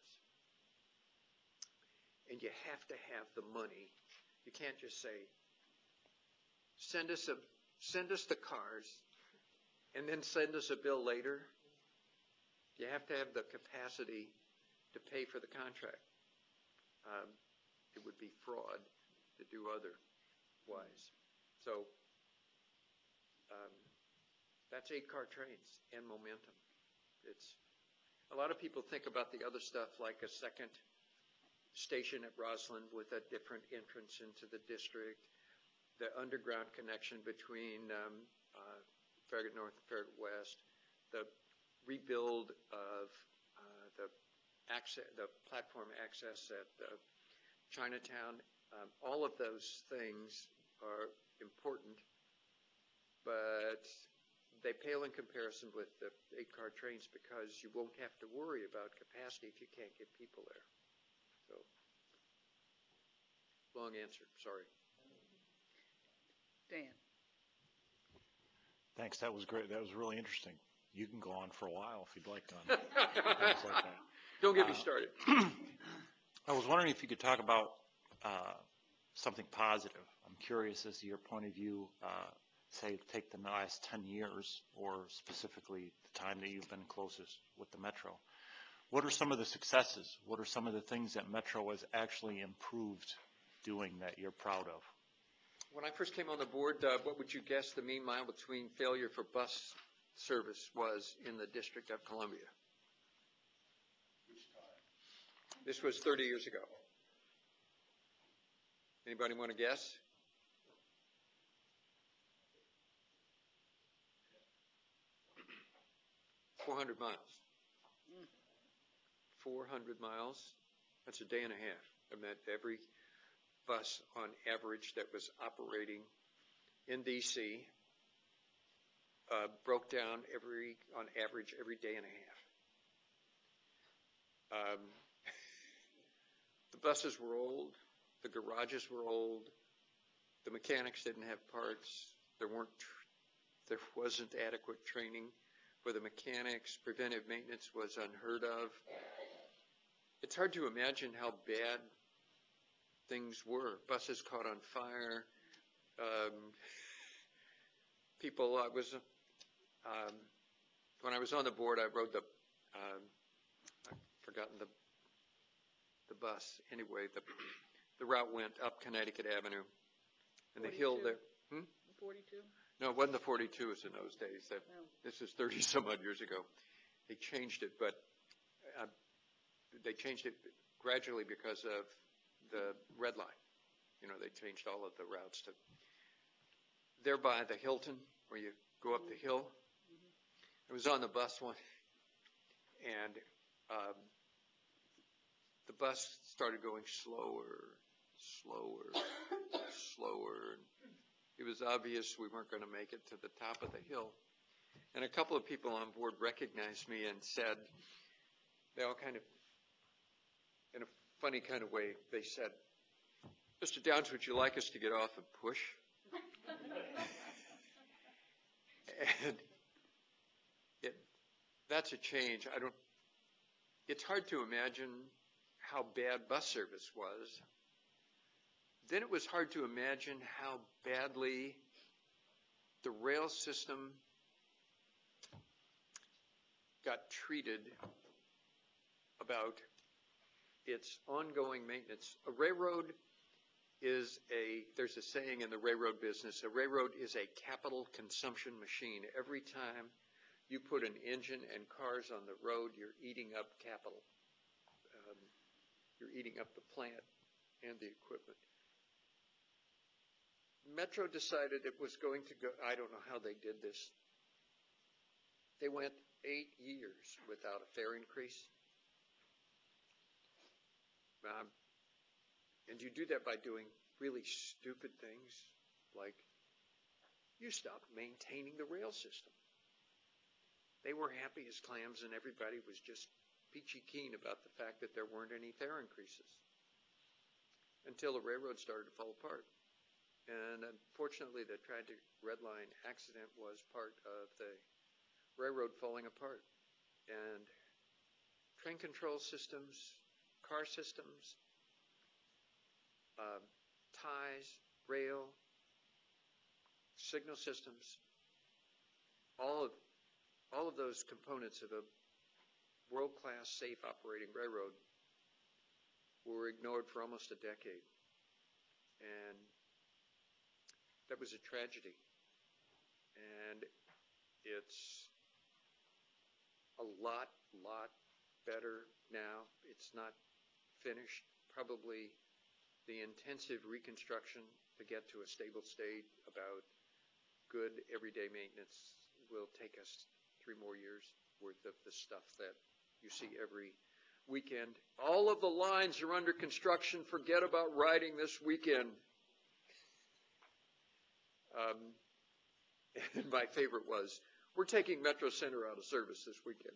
And you have to have the money. You can't just say, send us the cars and then send us a bill later. You have to have the capacity to pay for the contract. It would be fraud to do otherwise. So that's 8-car trains and momentum. It's a lot of people think about the other stuff like a second station at Roslyn with a different entrance into the district, the underground connection between Farragut North and Farragut West, the rebuild of the platform access at Chinatown. All of those things are important, but they pale in comparison with the 8-car trains because you won't have to worry about capacity if you can't get people there. So, long answer, sorry. Dan. Thanks, that was great. That was really interesting. You can go on for a while if you'd like on things like that. Don't get me started. I was wondering if you could talk about something positive. I'm curious as to your point of view, say take the last 10 years or specifically the time that you've been closest with the Metro. What are some of the successes? What are some of the things that Metro has actually improved doing that you're proud of? When I first came on the board, what would you guess the mean mile between failure for bus service was in the District of Columbia? This was 30 years ago. Anybody want to guess? $400 miles. 400 miles. That's a day and a half. I meant every bus on average that was operating in D.C. Broke down on average every day and a half. The buses were old. The garages were old. The mechanics didn't have parts. There wasn't adequate training for the mechanics. Preventive maintenance was unheard of. It's hard to imagine how bad things were. Buses caught on fire. When I was on the board, I rode I've forgotten the bus. Anyway, the route went up Connecticut Avenue, and the hill there. 42? No, it wasn't the 42s in those days. This is 30-some odd years ago. They changed it, but they changed it gradually because of the red line. You know, they changed all of the routes to there by the Hilton, where you go up the hill. I was on the bus one, and the bus started going slower. It was obvious we weren't going to make it to the top of the hill. And a couple of people on board recognized me and said, they all kind of, in a funny kind of way, they said, "Mr. Downs, would you like us to get off and push?" And that's a change. It's hard to imagine how bad bus service was. Then it was hard to imagine how badly the rail system got treated about its ongoing maintenance. A railroad there's a saying in the railroad business, a railroad is a capital consumption machine. Every time you put an engine and cars on the road, you're eating up capital. You're eating up the plant and the equipment. Metro decided it was going to go, I don't know how they did this. They went 8 years without a fare increase. And you do that by doing really stupid things, like you stopped maintaining the rail system. They were happy as clams, and everybody was just peachy keen about the fact that there weren't any fare increases until the railroad started to fall apart. And unfortunately, the tragic Red Line accident was part of the railroad falling apart. And train control systems, car systems, ties, rail, signal systems, all of those components of a world-class, safe operating railroad were ignored for almost a decade. And that was a tragedy. And it's a lot better now. It's not finished. Probably the intensive reconstruction to get to a stable state about good everyday maintenance will take us 3 more years worth of the stuff that you see every weekend. All of the lines are under construction. Forget about riding this weekend. And my favorite was, we're taking Metro Center out of service this weekend.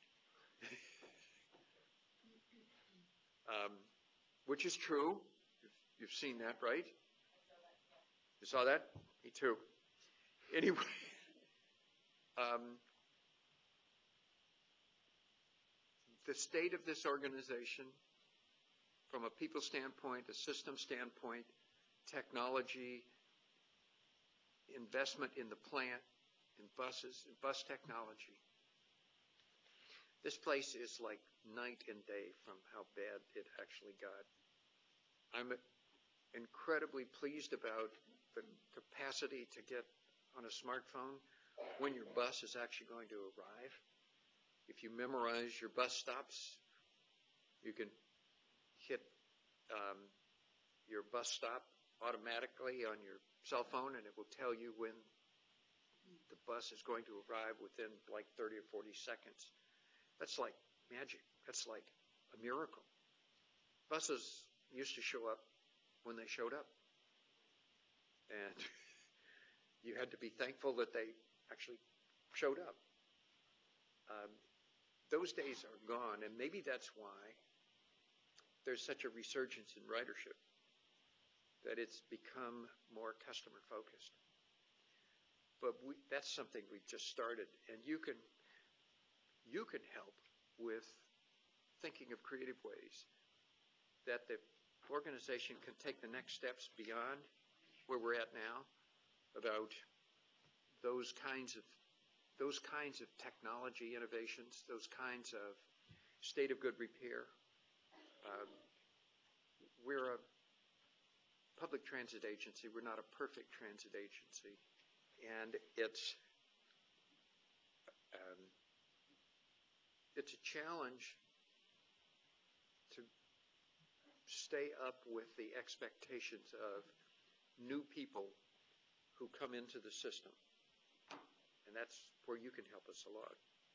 Which is true. You've seen that, right? You saw that? Me too. Anyway, the state of this organization, from a people standpoint, a system standpoint, technology, investment in the plant, in buses, in bus technology. This place is like night and day from how bad it actually got. I'm incredibly pleased about the capacity to get on a smartphone when your bus is actually going to arrive. If you memorize your bus stops, you can hit your bus stop automatically on your cell phone, and it will tell you when the bus is going to arrive within like 30 or 40 seconds. That's like magic. That's like a miracle. Buses used to show up when they showed up. And you had to be thankful that they actually showed up. Those days are gone, and maybe that's why there's such a resurgence in ridership, that it's become more customer focused. But that's something we've just started, and you can help with thinking of creative ways that the organization can take the next steps beyond where we're at now about those kinds of technology innovations, those kinds of state of good repair. We're a public transit agency. We're not a perfect transit agency. And it's a challenge to stay up with the expectations of new people who come into the system. And that's where you can help us a lot.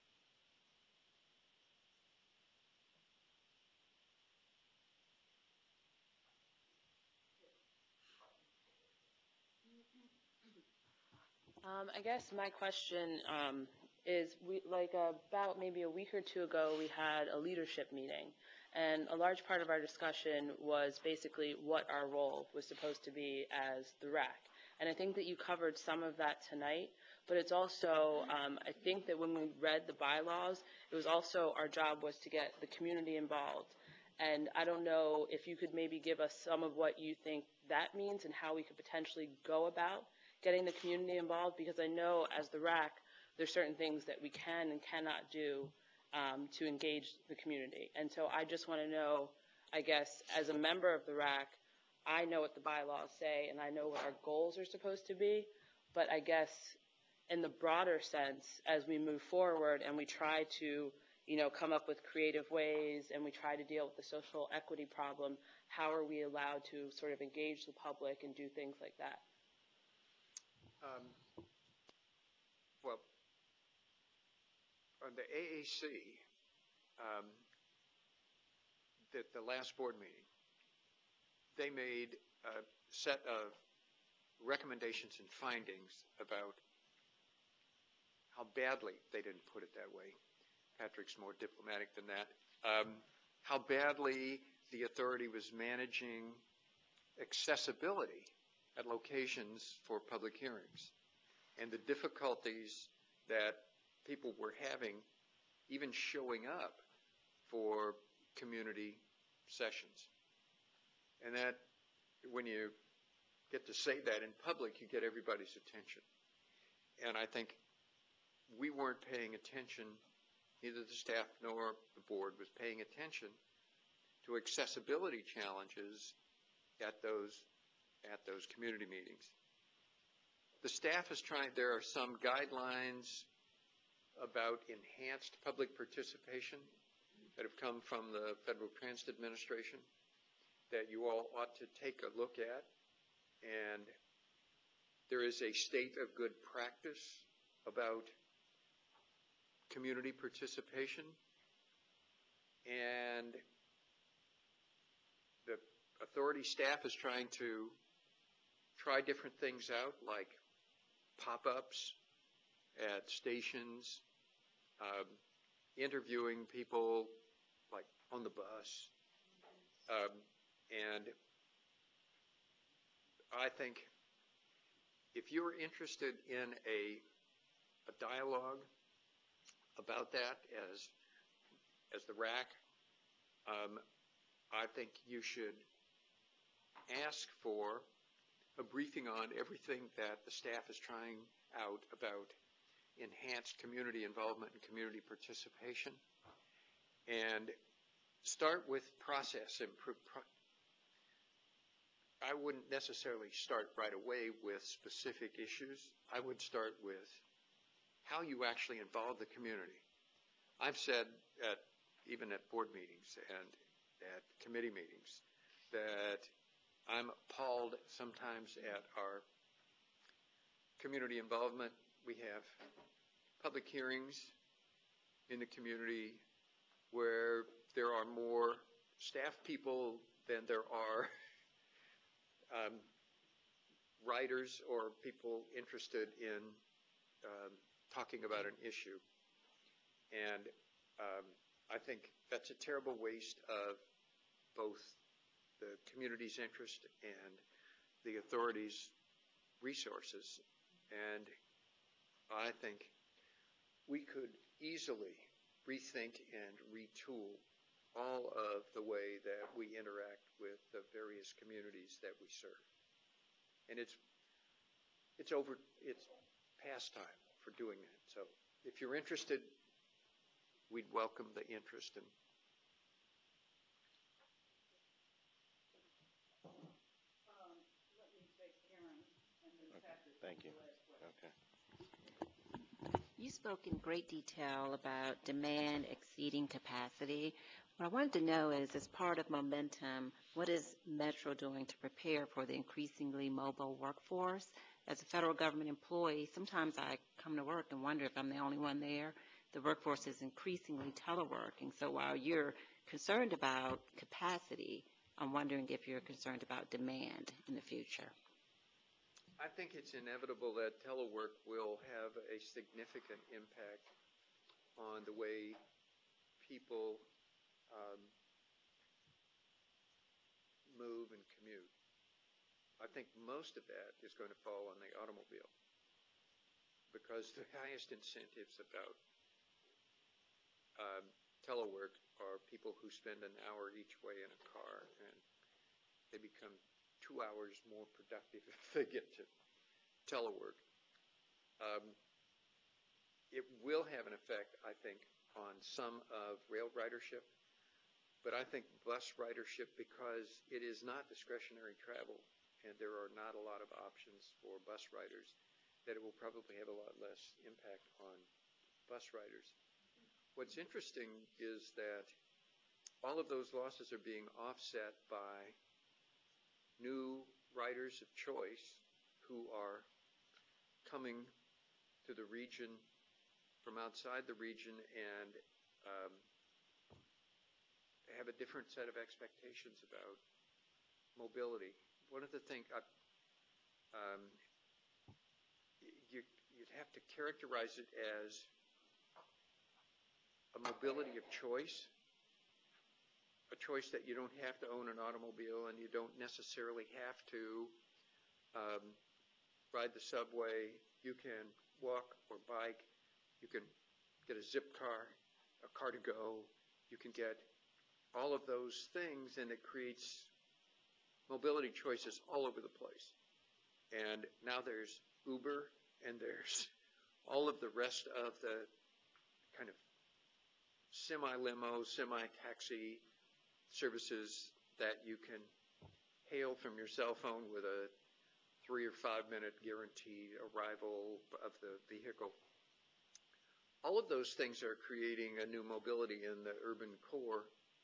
I guess my question is, about maybe a week or two ago, we had a leadership meeting, and a large part of our discussion was basically what our role was supposed to be as the RAC. And I think that you covered some of that tonight, but it's also, I think that when we read the bylaws, it was also our job was to get the community involved. And I don't know if you could maybe give us some of what you think that means and how we could potentially go about getting the community involved, because I know as the RAC, there's certain things that we can and cannot do to engage the community. And so I just want to know, I guess, as a member of the RAC, I know what the bylaws say and I know what our goals are supposed to be, but I guess in the broader sense, as we move forward and we try to, come up with creative ways and we try to deal with the social equity problem, how are we allowed to sort of engage the public and do things like that? Well, on the AAC, the last board meeting, they made a set of recommendations and findings about how badly, they didn't put it that way, Patrick's more diplomatic than that, how badly the authority was managing accessibility at locations for public hearings, and the difficulties that people were having even showing up for community sessions. And that when you get to say that in public, you get everybody's attention. And I think we weren't paying attention, neither the staff nor the board was paying attention to accessibility challenges at those community meetings. The staff is trying, there are some guidelines about enhanced public participation that have come from the Federal Transit Administration that you all ought to take a look at. And there is a state of good practice about community participation. And the authority staff is trying to try different things out, like pop-ups at stations, interviewing people like on the bus. And I think if you're interested in a dialogue about that as the RAC, I think you should ask for a briefing on everything that the staff is trying out about enhanced community involvement and community participation. and start with process. I wouldn't necessarily start right away with specific issues. I would start with how you actually involve the community. I've said even at board meetings and at committee meetings that I'm appalled sometimes at our community involvement. We have public hearings in the community where there are more staff people than there are writers or people interested in talking about an issue. And I think that's a terrible waste of both the community's interest and the authority's resources. And I think we could easily rethink and retool all of the way that we interact with the various communities that we serve. And it's past time for doing that. So if you're interested, we'd welcome the interest. And let me take Karen and then Patrick. Thank you. Okay. You spoke in great detail about demand exceeding capacity. What I wanted to know is, as part of Momentum, what is Metro doing to prepare for the increasingly mobile workforce? As a federal government employee, sometimes I come to work and wonder if I'm the only one there. The workforce is increasingly teleworking. So while you're concerned about capacity, I'm wondering if you're concerned about demand in the future. I think it's inevitable that telework will have a significant impact on the way people move and commute. I think most of that is going to fall on the automobile, because the highest incentives about telework are people who spend an hour each way in a car, and they become 2 hours more productive if they get to telework. It will have an effect, I think, on some of rail ridership, but I think bus ridership, because it is not discretionary travel and there are not a lot of options for bus riders, that it will probably have a lot less impact on bus riders. What's interesting is that all of those losses are being offset by new riders of choice who are coming to the region from outside the region and have a different set of expectations about mobility. One of the things you'd have to characterize it as a mobility of choice, a choice that you don't have to own an automobile and you don't necessarily have to ride the subway. You can walk or bike. You can get a zip car, a car to go. You can get all of those things, and it creates mobility choices all over the place. And now there's Uber, and there's all of the rest of the kind of semi-limo, semi-taxi services that you can hail from your cell phone with a 3 or 5 minute guaranteed arrival of the vehicle. All of those things are creating a new mobility in the urban core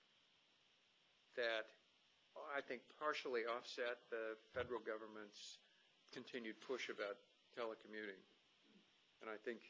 that I think partially offset the federal government's continued push about telecommuting. And I think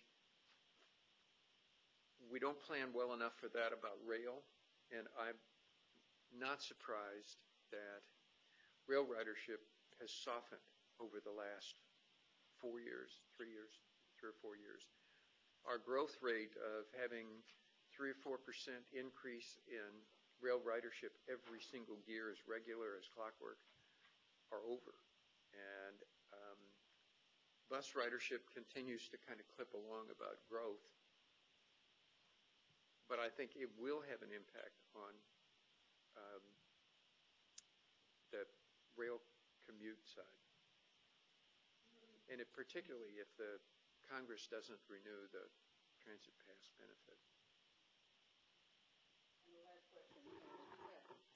we don't plan well enough for that about rail, and I'm not surprised that rail ridership has softened over the last 4 years, 3 or 4 years. Our growth rate of having 3 or 4% increase in rail ridership every single year as regular as clockwork are over. And bus ridership continues to kind of clip along about growth. But I think it will have an impact on the rail commute side. And particularly if the Congress doesn't renew the Transit Pass benefit.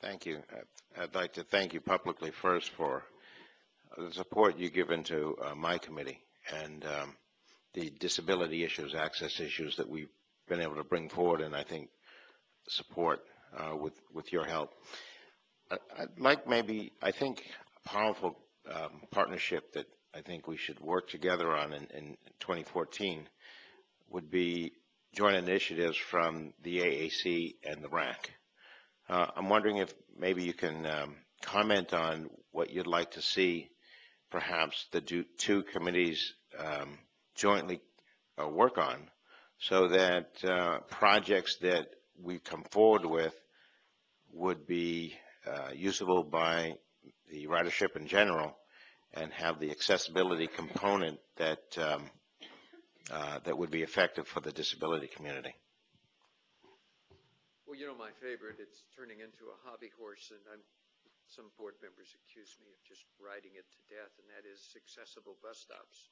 Thank you. I'd like to thank you publicly first for the support you've given to my committee and the disability issues, access issues that we've been able to bring forward, and I think support with your help. I'd like maybe, I think, a powerful partnership that I think we should work together on in 2014 would be joint initiatives from the AAC and the RAC. I'm wondering if maybe you can comment on what you'd like to see perhaps the two committees jointly work on, so that projects that we come forward with would be usable by the ridership in general and have the accessibility component that that would be effective for the disability community. Well, you know my favorite, it's turning into a hobby horse, and some board members accuse me of just riding it to death, and that is accessible bus stops.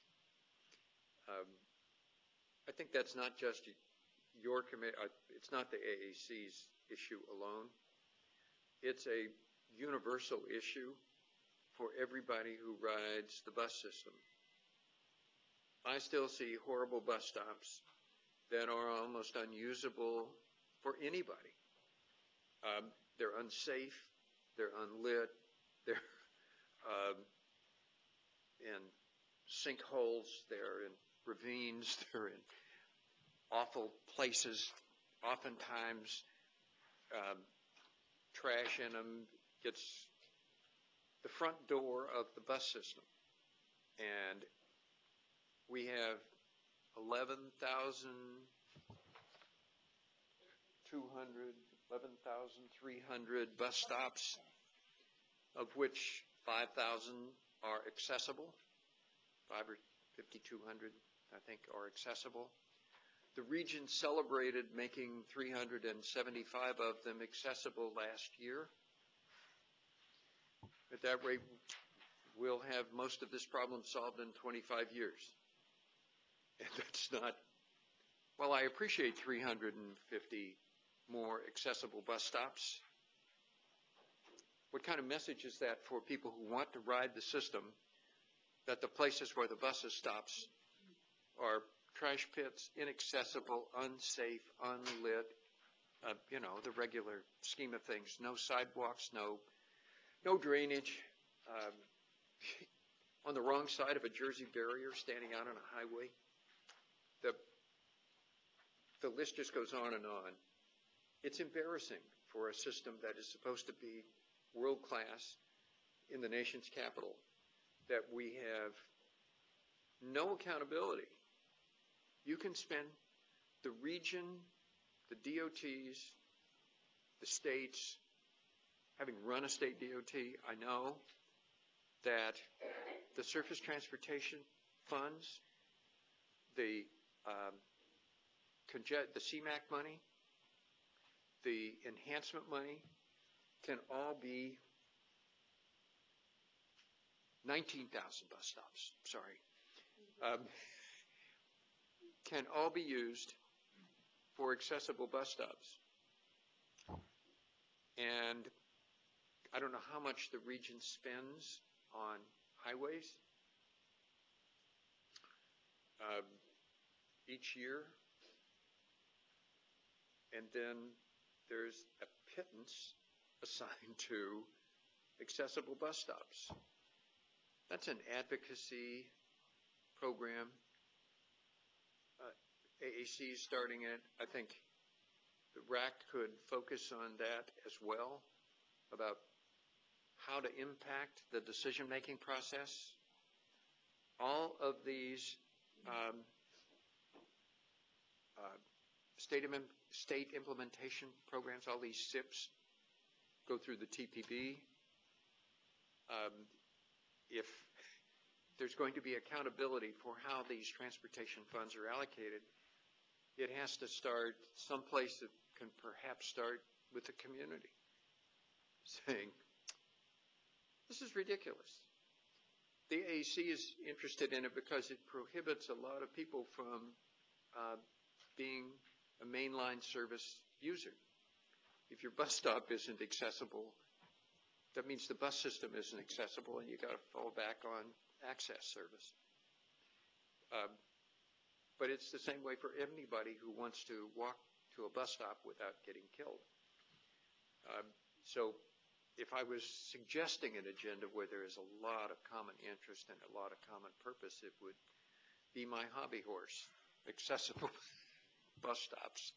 I think that's not just your committee, it's not the AAC's issue alone. It's a universal issue for everybody who rides the bus system. I still see horrible bus stops that are almost unusable for anybody. They're unsafe, they're unlit, they're in sinkholes, they're in ravines, they're in awful places. Oftentimes, trash in them gets the front door of the bus system. And we have 11,300 bus stops, of which 5,000 are accessible. 5 or 5,200, I think, are accessible. The region celebrated making 375 of them accessible last year. At that rate, we'll have most of this problem solved in 25 years. And that's not, well, I appreciate 350 more accessible bus stops. What kind of message is that for people who want to ride the system, that the places where the buses stops are trash pits, inaccessible, unsafe, unlit, you know, the regular scheme of things, no sidewalks, no drainage, on the wrong side of a Jersey barrier standing out on a highway. The list just goes on and on. It's embarrassing for a system that is supposed to be world class in the nation's capital that we have no accountability. You can spend the region, the DOTs, the states, having run a state DOT, I know that the surface transportation funds, the CMAQ money, the enhancement money can all be 19,000 bus stops, sorry, can all be used for accessible bus stops. And I don't know how much the region spends on highways each year. And then there's a pittance assigned to accessible bus stops. That's an advocacy program. AAC is starting it. I think the RAC could focus on that as well, about how to impact the decision-making process. All of these state implementation programs, all these SIPs, go through the TPB. If there's going to be accountability for how these transportation funds are allocated, it has to start someplace that can perhaps start with the community, saying, this is ridiculous. The AAC is interested in it because it prohibits a lot of people from being a mainline service user. If your bus stop isn't accessible, that means the bus system isn't accessible, and you got to fall back on access service. But it's the same way for anybody who wants to walk to a bus stop without getting killed. So if I was suggesting an agenda where there is a lot of common interest and a lot of common purpose, it would be my hobby horse, accessible bus stops.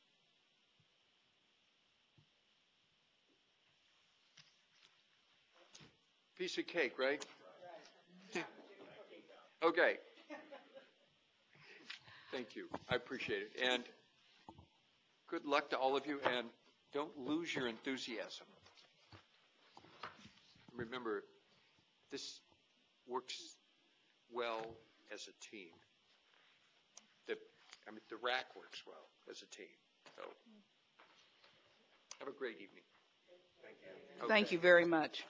Piece of cake, right? Okay. Thank you. I appreciate it. And good luck to all of you, and don't lose your enthusiasm. Remember, this works well as a team. The RAC works well as a team. So have a great evening. Thank you. Thank you very much.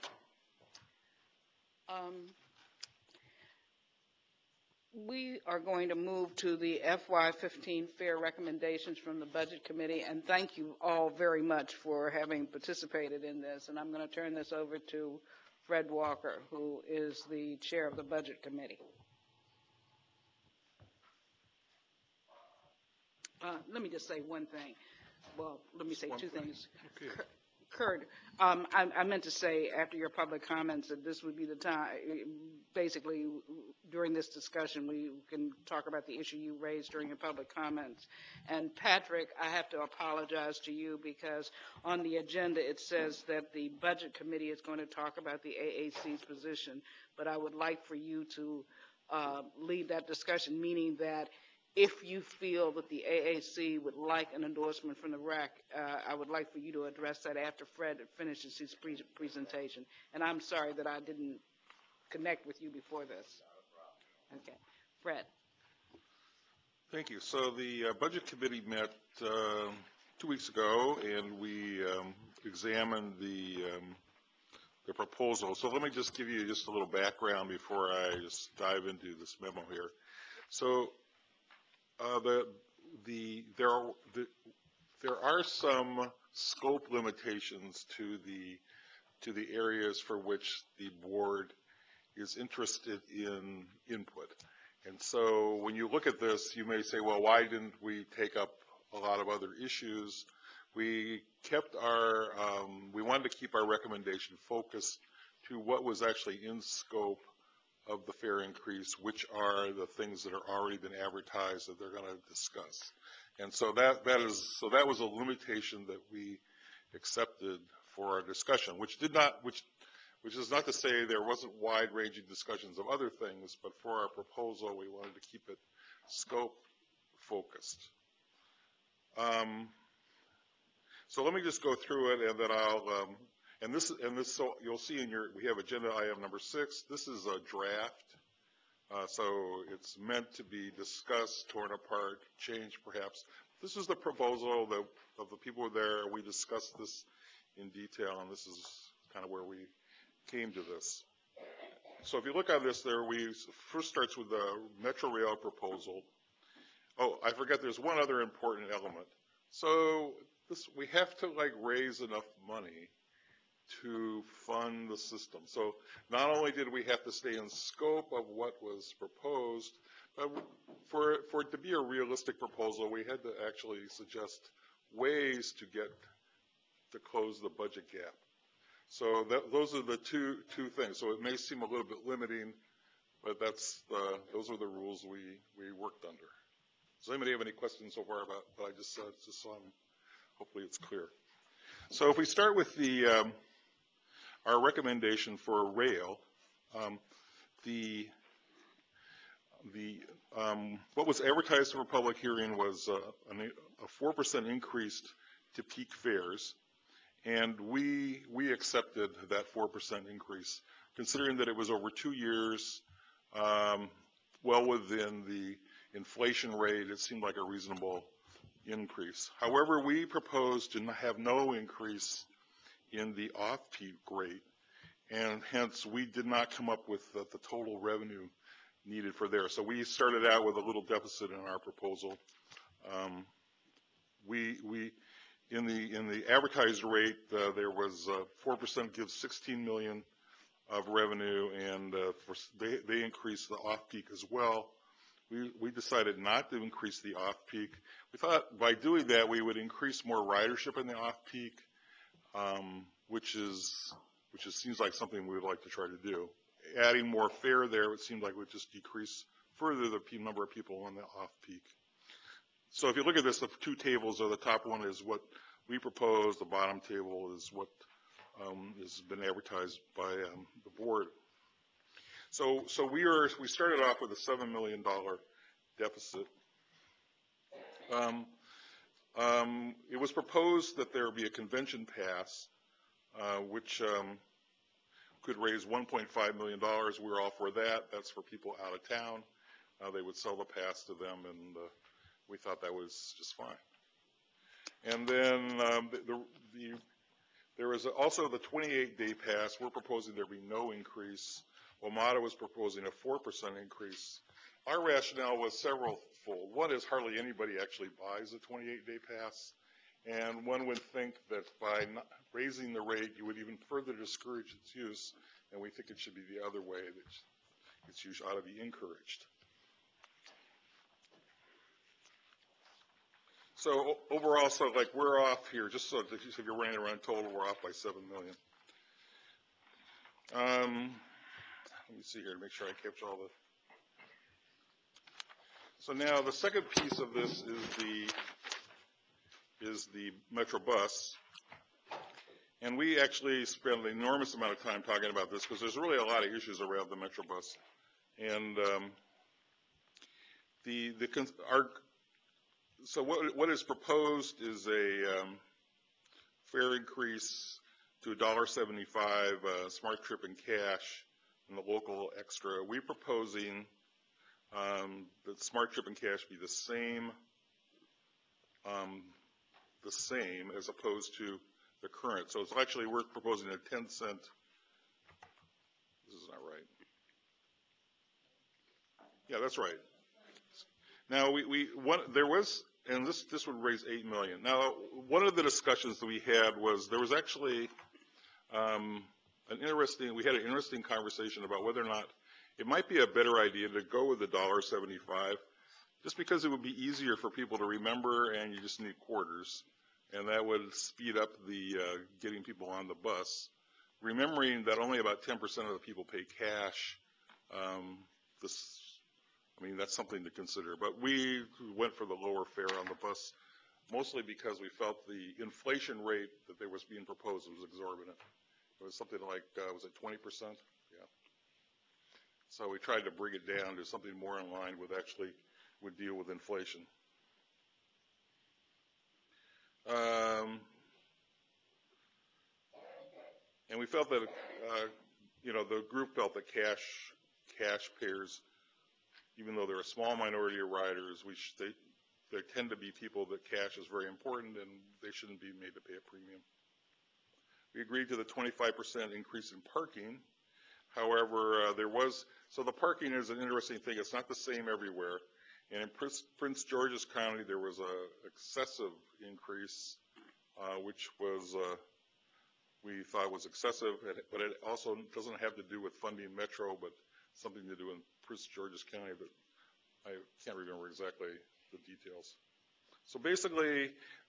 We are going to move to the FY15 fair recommendations from the Budget Committee, and thank you all very much for having participated in this. And I'm going to turn this over to Fred Walker, who is the chair of the Budget Committee. Let me just say one thing. Well, let me say two things. Okay. Kurt, I meant to say after your public comments that this would be the time, basically during this discussion, we can talk about the issue you raised during your public comments. And Patrick, I have to apologize to you because on the agenda it says that the Budget Committee is going to talk about the AAC's position, but I would like for you to lead that discussion, meaning that if you feel that the AAC would like an endorsement from the RAC, I would like for you to address that after Fred finishes his presentation. And I'm sorry that I didn't connect with you before this. Okay. Fred. Thank you. So the Budget Committee met 2 weeks ago, and we examined the proposal. So let me just give you just a little background before I just dive into this memo here. So there are some scope limitations to the areas for which the board is interested in input. And so when you look at this, you may say, well, why didn't we take up a lot of other issues? We wanted to keep our recommendation focused to what was actually in scope of the fare increase, which are the things that are already been advertised that they're going to discuss. And so that was a limitation that we accepted for our discussion, which is not to say there wasn't wide-ranging discussions of other things, but for our proposal, we wanted to keep it scope focused. So let me just go through it, and then I'll so you'll see we have agenda item number 6. This is a draft, so it's meant to be discussed, torn apart, changed perhaps. This is the proposal of the people there. We discussed this in detail, and this is kind of where we came to this. So if you look at this we first starts with the Metro Rail proposal. Oh, I forgot there's one other important element. So we have to raise enough money to fund the system. So not only did we have to stay in scope of what was proposed, but for it to be a realistic proposal, we had to actually suggest ways to close the budget gap. So those are the two things. So it may seem a little bit limiting, but those are the rules we worked under. Does anybody have any questions so far about what I just said? Just so hopefully it's clear. So if we start with our recommendation for rail, what was advertised for public hearing was a 4% increase to peak fares, and we accepted that 4% increase, considering that it was over 2 years, well within the inflation rate. It seemed like a reasonable increase. However, we proposed to have no increase in the off-peak rate, and hence we did not come up with the total revenue needed for there. So we started out with a little deficit in our proposal. in the advertised rate, there was 4% gives 16 million of revenue, and they increased the off-peak as well. We decided not to increase the off-peak. We thought by doing that we would increase more ridership in the off-peak, which seems like something we would like to try to do. Adding more fare there, it seemed like would just decrease further the number of people on the off-peak. So if you look at this, the two tables are, the top one is what we propose, the bottom table is what has been advertised by the board. So we started off with a $7 million deficit. It was proposed that there would be a convention pass, which could raise $1.5 million. We were all for that. That's for people out of town. They would sell the pass to them, and we thought that was just fine. And then there was also the 28-day pass. We're proposing there be no increase. WMATA was proposing a 4% increase. Our rationale was several-fold. One is hardly anybody actually buys a 28-day pass, and one would think that by not raising the rate, you would even further discourage its use, and we think it should be the other way, that its use ought to be encouraged. So overall, like we're off here, just so if you're running around total, we're off by $7 million. Let me see here to make sure I capture all the. So now the second piece of this is the Metro bus, and we actually spent an enormous amount of time talking about this because there's really a lot of issues around the Metro bus, and so what is proposed is a fare increase to $1.75 Smart Trip in cash and the local extra. We're proposing that Smart Trip in cash be the same as opposed to the current. So it's actually, we're proposing a 10-cent. This is not right. Yeah, that's right. Now there was, and this would raise $8 million. Now, one of the discussions that we had was there was actually we had an interesting conversation about whether or not it might be a better idea to go with the $1.75, just because it would be easier for people to remember, and you just need quarters, and that would speed up the getting people on the bus. Remembering that only about 10% of the people pay cash, that's something to consider. But we went for the lower fare on the bus, mostly because we felt the inflation rate that was being proposed was exorbitant. It was something like, was it 20%? Yeah. So we tried to bring it down to something more in line with actually would deal with inflation. And we felt that, the group felt that cash payers, even though they're a small minority of riders, there tend to be people that cash is very important, and they shouldn't be made to pay a premium. We agreed to the 25% increase in parking. However, so the parking is an interesting thing. It's not the same everywhere. And in Prince George's County, there was an excessive increase, which we thought was excessive, but it also doesn't have to do with funding Metro, but something to do in Prince George's County, but I can't remember exactly the details. So basically,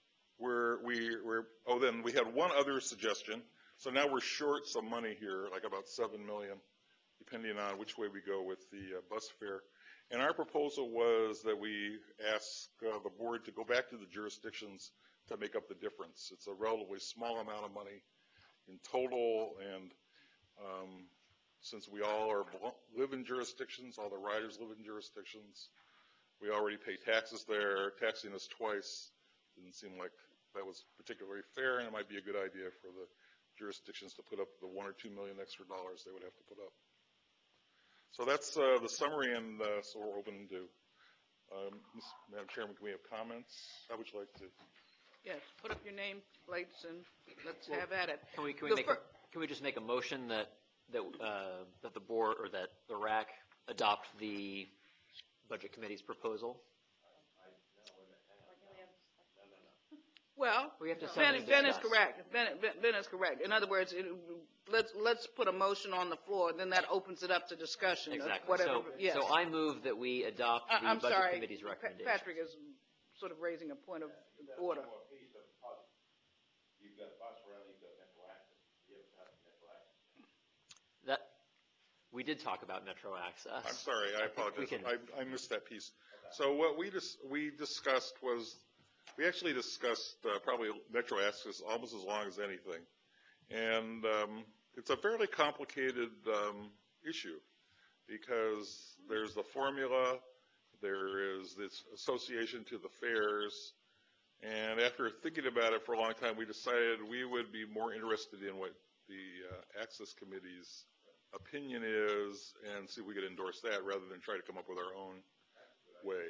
then we had one other suggestion. So now we're short some money here, like about $7 million, depending on which way we go with the bus fare. And our proposal was that we ask the board to go back to the jurisdictions to make up the difference. It's a relatively small amount of money in total, and since we all live in jurisdictions, all the riders live in jurisdictions, we already pay taxes there. Taxing us twice didn't seem like that was particularly fair, and it might be a good idea for the jurisdictions to put up the $1 or $2 million extra dollars they would have to put up. So that's the summary, and so we're open to, Madam Chairman, can we have comments? How would you like to? Yes, put up your name plates and let's have at it. Can we just make a motion that the board, or that the RAC adopt the Budget Committee's proposal? Well, We have to Ben is correct. Ben is correct. In other words, let's put a motion on the floor, then that opens it up to discussion. of Exactly. Whatever. Yes. So I move that we adopt the I'm Budget sorry. Committee's recommendation. Patrick is sort of raising a point of order. You've got bus rail, you've got Metro Access. You haven't touched Metro Access. That, we did talk about Metro Access. I'm sorry, I apologize. I missed that piece. So what we discussed was, we actually discussed probably Metro Access almost as long as anything. And it's a fairly complicated issue because there's the formula, there is this association to the fares, and after thinking about it for a long time, we decided we would be more interested in what the Access Committee's opinion is and see if we could endorse that rather than try to come up with our own way.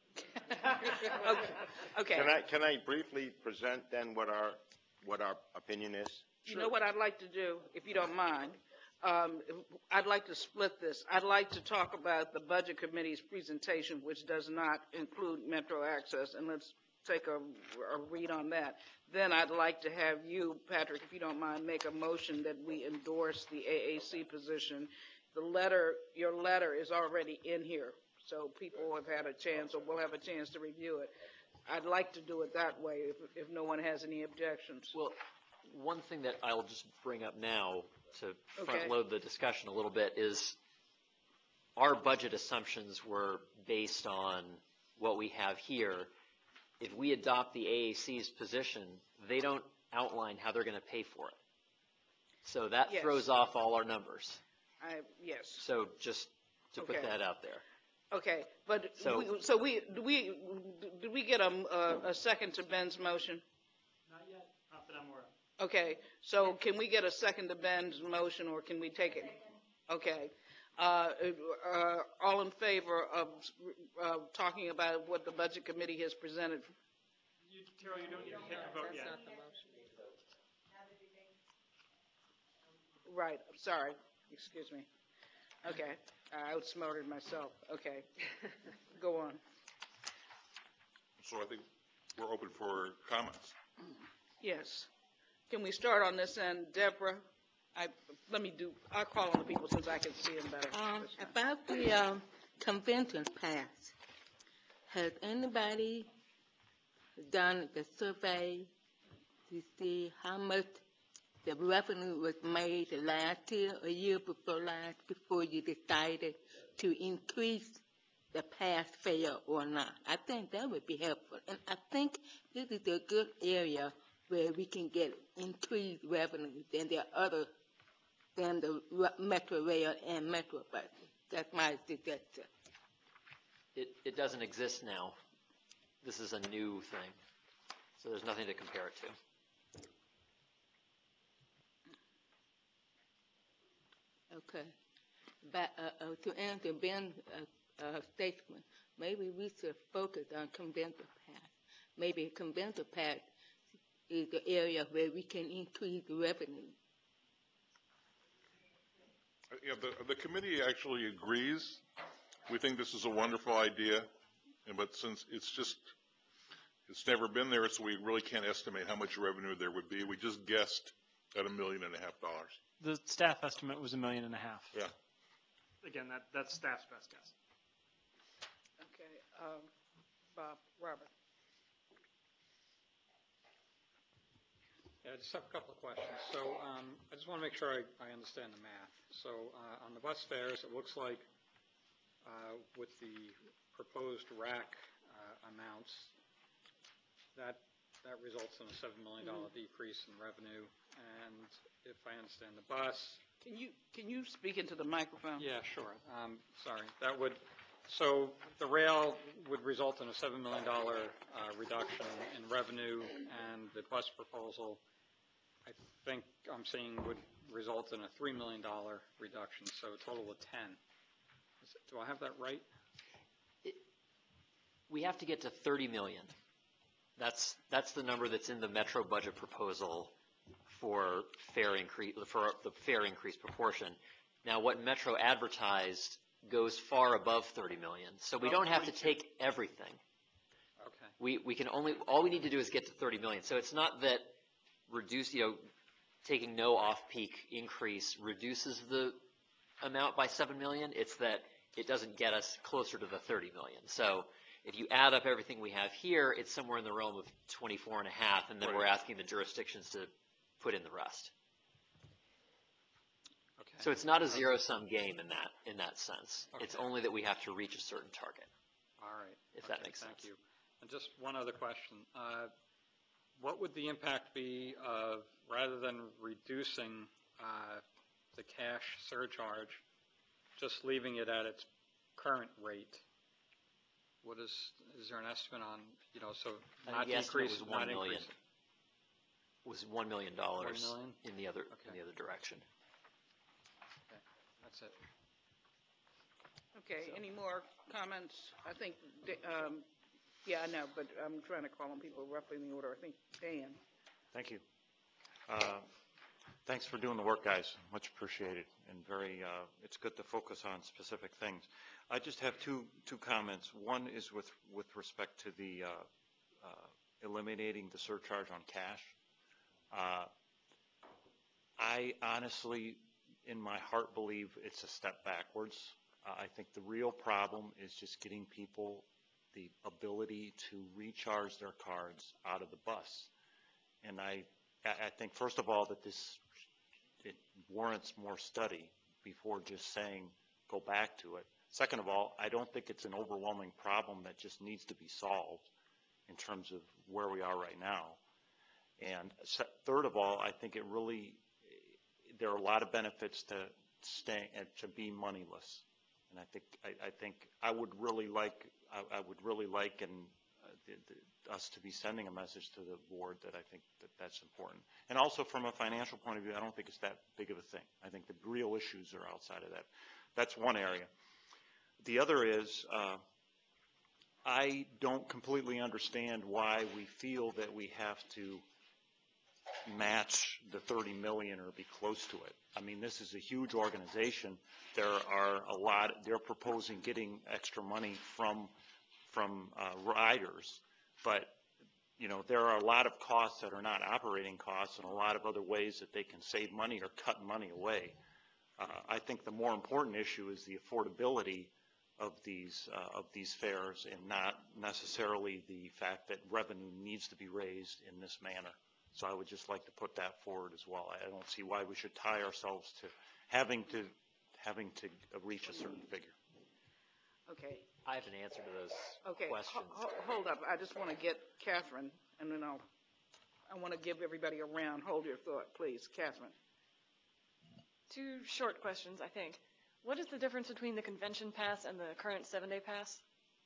Okay. Can I briefly present then what our opinion is? You know what I'd like to do, if you don't mind? I'd like to split this. I'd like to talk about the Budget Committee's presentation, which does not include Metro Access, and let's take a read on that. Then I'd like to have you, Patrick, if you don't mind, make a motion that we endorse the AAC position. Your letter is already in here, so people have had a chance, or will have a chance to review it. I'd like to do it that way if no one has any objections. Well, one thing that I'll just bring up now to front load the discussion a little bit is our budget assumptions were based on what we have here. If we adopt the AAC's position, they don't outline how they're going to pay for it. So that throws off all our numbers. Yes. So just to put that out there. Okay, but do we get a second to Ben's motion? Not yet, not that I'm aware of. Okay, so can we get a second to Ben's motion, or can we take it? Okay. All in favor of talking about what the Budget Committee has presented? Carol, you don't need to take a vote yet. Right, sorry, excuse me. Okay, I outsmarted myself. Okay, go on. So I think we're open for comments. Yes. Can we start on this end? Deborah, I'll call on the people since I can see them better. About the convention pass, has anybody done the survey to see how much the revenue was made last year or year before last, before you decided to increase the pass fare or not? I think that would be helpful. And I think this is a good area where we can get increased revenue than the Metro Rail and Metro Bus. That's my suggestion. It doesn't exist now. This is a new thing. So there's nothing to compare it to. Okay. But to answer Ben's statement, maybe we should focus on convention pass. Maybe convention pass is the area where we can increase the revenue. Yeah, the committee actually agrees. We think this is a wonderful idea, but since it's never been there, so we really can't estimate how much revenue there would be. We just guessed at $1.5 million. The staff estimate was $1.5 million. Yeah. Again, that's staff's best guess. Okay, Robert. Yeah, I just have a couple of questions. So I just want to make sure I understand the math. So on the bus fares, it looks like with the proposed rack amounts, that results in a $7 million decrease in revenue. And if I understand the bus, can you speak into the microphone? Yeah, sure. Sorry. So the rail would result in a $7 million reduction in revenue, and the bus proposal, I think I'm seeing, would result in a $3 million reduction, so a total of 10. Do I have that right? We have to get to 30 million. That's the number that's in the Metro budget proposal for the fare increase proportion. Now, what Metro advertised goes far above 30 million, so we don't have to take everything. Okay. We can only, all we need to do is get to 30 million. So it's not that taking no off-peak increase reduces the amount by 7 million. It's that it doesn't get us closer to the 30 million. So if you add up everything we have here, it's somewhere in the realm of 24 and a half, and then we're asking the jurisdictions to put in the rest. Okay. So it's not a zero-sum game in that sense. Okay. It's only that we have to reach a certain target. All right. If that makes sense. Thank you. And just one other question. What would the impact be of, rather than reducing the cash surcharge, just leaving it at its current rate? Is there an estimate on, so not decrease, not increase? Was $1 million in the other direction. Okay, that's it. Okay, any more comments? I think, yeah, I know, but I'm trying to call on people roughly in the order. I think Dan. Thank you. Thanks for doing the work, guys. Much appreciated, and it's good to focus on specific things. I just have two comments. One is with respect to the eliminating the surcharge on cash. I honestly, in my heart, believe it's a step backwards. I think the real problem is just getting people the ability to recharge their cards out of the bus. And I think, first of all, that it warrants more study before just saying go back to it. Second of all, I don't think it's an overwhelming problem that just needs to be solved in terms of where we are right now. And third of all, I think there are a lot of benefits to staying and to be moneyless. And I think I would really like us to be sending a message to the board that I think that's important. And also from a financial point of view, I don't think it's that big of a thing. I think the real issues are outside of that. That's one area. The other is I don't completely understand why we feel that we have to match the 30 million or be close to it. I mean, this is a huge organization. They're proposing getting extra money from riders, but there are a lot of costs that are not operating costs and a lot of other ways that they can save money or cut money away. I think the more important issue is the affordability of these fares, and not necessarily the fact that revenue needs to be raised in this manner. So I would just like to put that forward as well. I don't see why we should tie ourselves to having to reach a certain figure. Okay. I have an answer to those questions. Hold up. I just want to get Catherine, and then I want to give everybody a round. Hold your thought, please. Catherine. Two short questions, I think. What is the difference between the convention pass and the current 7-day pass?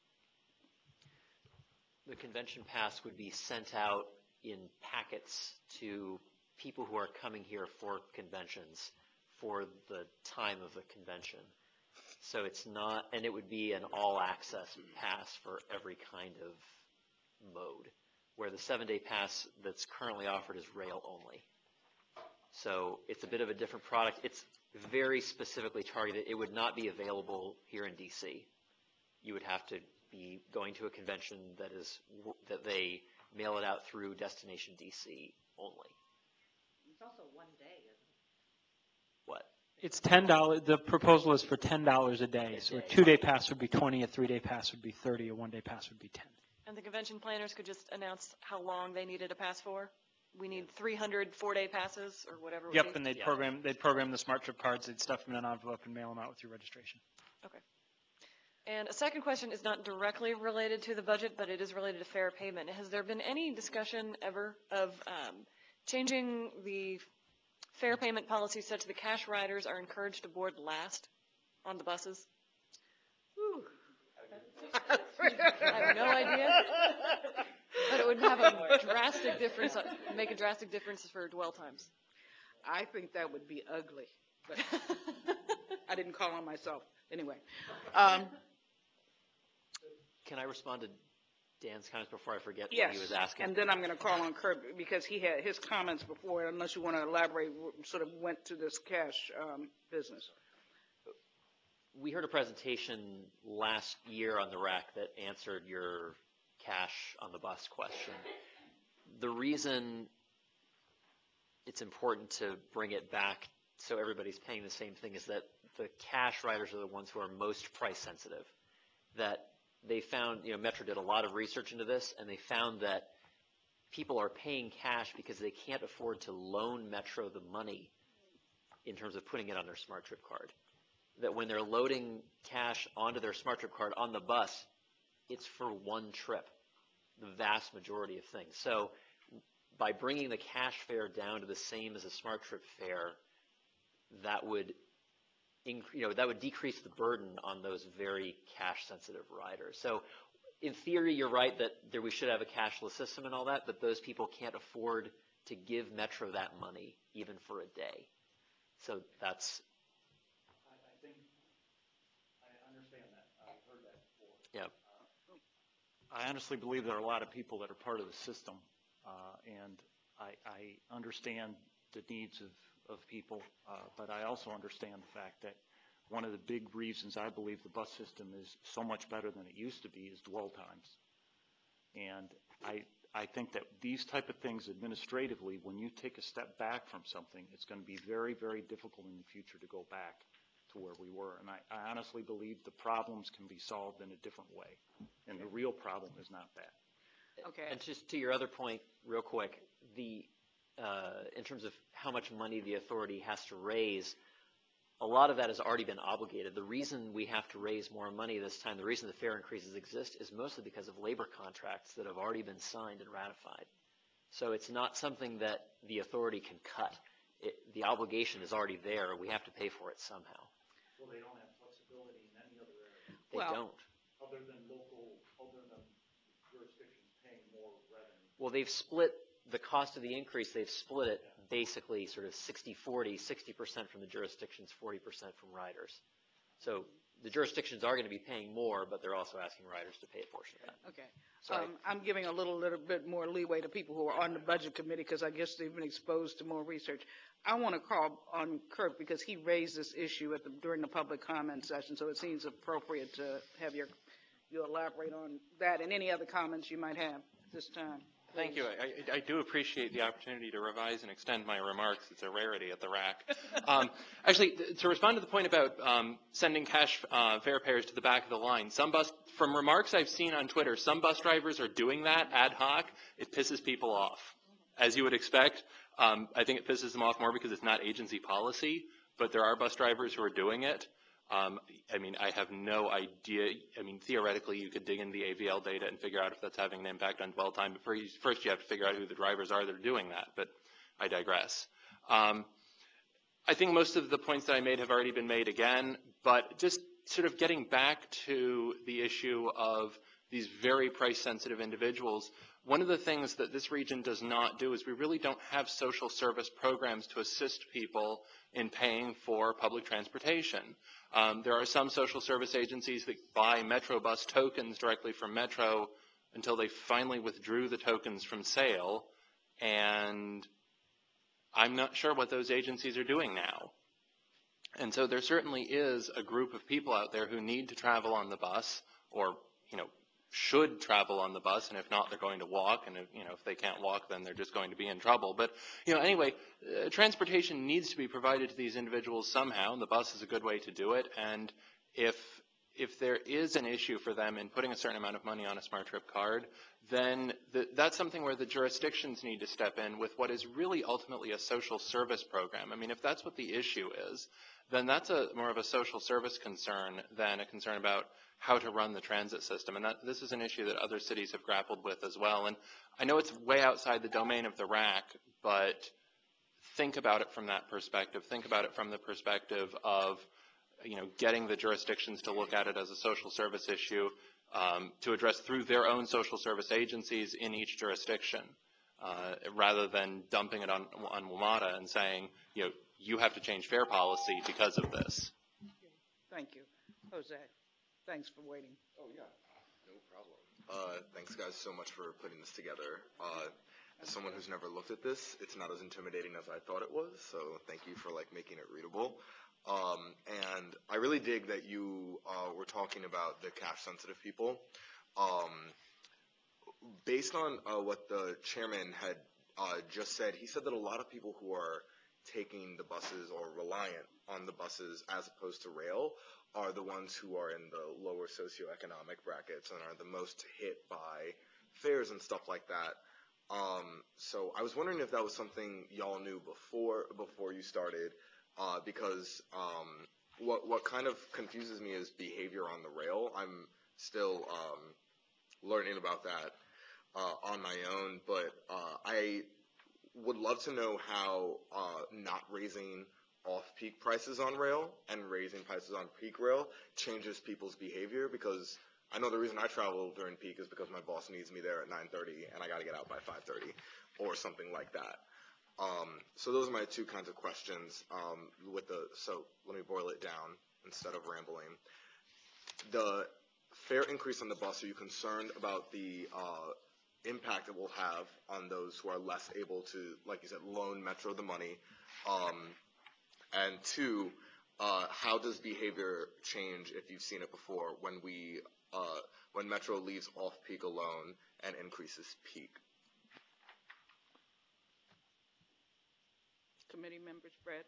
The convention pass would be sent out in packets to people who are coming here for conventions for the time of the convention. So it's not, and it would be an all-access pass for every kind of mode, where the 7-day pass that's currently offered is rail only. So it's a bit of a different product. It's very specifically targeted. It would not be available here in DC. You would have to be going to a convention that they mail it out through Destination DC only. It's also one day, isn't it? What? It's $10. The proposal is for $10 a day. So a 2-day pass would be 20, a 3-day pass would be 30, a 1-day pass would be 10. And the convention planners could just announce how long they needed a pass for? We need 300 4-day passes or whatever. Yep, and they'd program the Smart Trip cards. They'd stuff them in an envelope and mail them out with your registration. Okay. And a second question is not directly related to the budget, but it is related to fare payment. Has there been any discussion ever of changing the fare payment policy such that cash riders are encouraged to board last on the buses? I have no idea, but it would have a drastic difference, make a drastic difference for dwell times. I think that would be ugly, but I didn't call on myself. Anyway. Can I respond to Dan's comments before I forget Yes, what he was asking? And then I'm going to call on Kurt because he had his comments before, unless you want to elaborate, sort of went to this cash business. We heard a presentation last year on the RAC that answered your cash on the bus question. The reason it's important to bring it back so everybody's paying the same thing is that the cash riders are the ones who are most price sensitive. That they found, Metro did a lot of research into this, and they found that people are paying cash because they can't afford to loan Metro the money in terms of putting it on their Smart Trip card. That when they're loading cash onto their Smart Trip card on the bus, it's for one trip, the vast majority of things. So by bringing the cash fare down to the same as a Smart Trip fare, that would decrease the burden on those very cash-sensitive riders. So in theory, you're right that we should have a cashless system and all that, but those people can't afford to give Metro that money, even for a day. So that's... I think I understand that. I've heard that before. Yeah. I honestly believe there are a lot of people that are part of the system, and I understand the needs of people, but I also understand the fact that one of the big reasons I believe the bus system is so much better than it used to be is dwell times. And I think that these type of things administratively, when you take a step back from something, it's going to be very, very difficult in the future to go back to where we were. And I honestly believe the problems can be solved in a different way. And the real problem is not that. Okay. And just to your other point, real quick, in terms of how much money the authority has to raise, a lot of that has already been obligated. The reason we have to raise more money this time, the reason the fare increases exist, is mostly because of labor contracts that have already been signed and ratified. So it's not something that the authority can cut. The obligation is already there. We have to pay for it somehow. Well, they don't have flexibility in any other area. They don't. Other than jurisdictions paying more revenue. Well, they've split the cost of the increase. They've split it basically sort of 60-40, 60% from the jurisdictions, 40% from riders. So the jurisdictions are going to be paying more, but they're also asking riders to pay a portion of that. Okay. I'm giving a little bit more leeway to people who are on the budget committee because I guess they've been exposed to more research. I want to call on Kirk because he raised this issue during the public comment session, so it seems appropriate to have you elaborate on that and any other comments you might have this time. Thank you. I do appreciate the opportunity to revise and extend my remarks. It's a rarity at the RAC. Actually, to respond to the point about sending cash fare payers to the back of the line, from remarks I've seen on Twitter, some bus drivers are doing that ad hoc. It pisses people off, as you would expect. I think it pisses them off more because it's not agency policy, but there are bus drivers who are doing it. I have no idea. Theoretically, you could dig in the AVL data and figure out if that's having an impact on dwell time. But first, you have to figure out who the drivers are that are doing that. But I digress. I think most of the points that I made have already been made again. But just sort of getting back to the issue of these very price-sensitive individuals, one of the things that this region does not do is we really don't have social service programs to assist people in paying for public transportation. There are some social service agencies that buy Metro bus tokens directly from Metro until they finally withdrew the tokens from sale, and I'm not sure what those agencies are doing now. And so there certainly is a group of people out there who need to travel on the bus, or should travel on the bus, and if not, they're going to walk, and if they can't walk, then they're just going to be in trouble. But anyway, transportation needs to be provided to these individuals somehow, and the bus is a good way to do it. And if there is an issue for them in putting a certain amount of money on a Smart Trip card, then that's something where the jurisdictions need to step in with what is really ultimately a social service program. If that's what the issue is, then that's more of a social service concern than a concern about how to run the transit system. And this is an issue that other cities have grappled with as well. And I know it's way outside the domain of the RAC, but think about it from that perspective. Think about it from the perspective of getting the jurisdictions to look at it as a social service issue to address through their own social service agencies in each jurisdiction, rather than dumping it on WMATA and saying, you have to change fare policy because of this. Thank you. Jose, thanks for waiting. Oh, yeah. No problem. Thanks, guys, so much for putting this together. As someone who's never looked at this, it's not as intimidating as I thought it was, so thank you for making it readable. And I really dig that you were talking about the cash-sensitive people. based on what the chairman had just said, he said that a lot of people who are taking the buses or reliant on the buses as opposed to rail are the ones who are in the lower socioeconomic brackets and are the most hit by fares and stuff like that. So I was wondering if that was something y'all knew before you started, because what kind of confuses me is behavior on the rail. I'm still learning about that on my own, but I would love to know how not raising off-peak prices on rail and raising prices on peak rail changes people's behavior, because I know the reason I travel during peak is because my boss needs me there at 9:30 and I got to get out by 5:30 or something like that. So those are my two kinds of questions. So let me boil it down instead of rambling. The fare increase on the bus, are you concerned about the impact it will have on those who are less able to, like you said, loan Metro the money? And two, how does behavior change, if you've seen it before, when Metro leaves off-peak alone and increases peak? Committee members, Fred.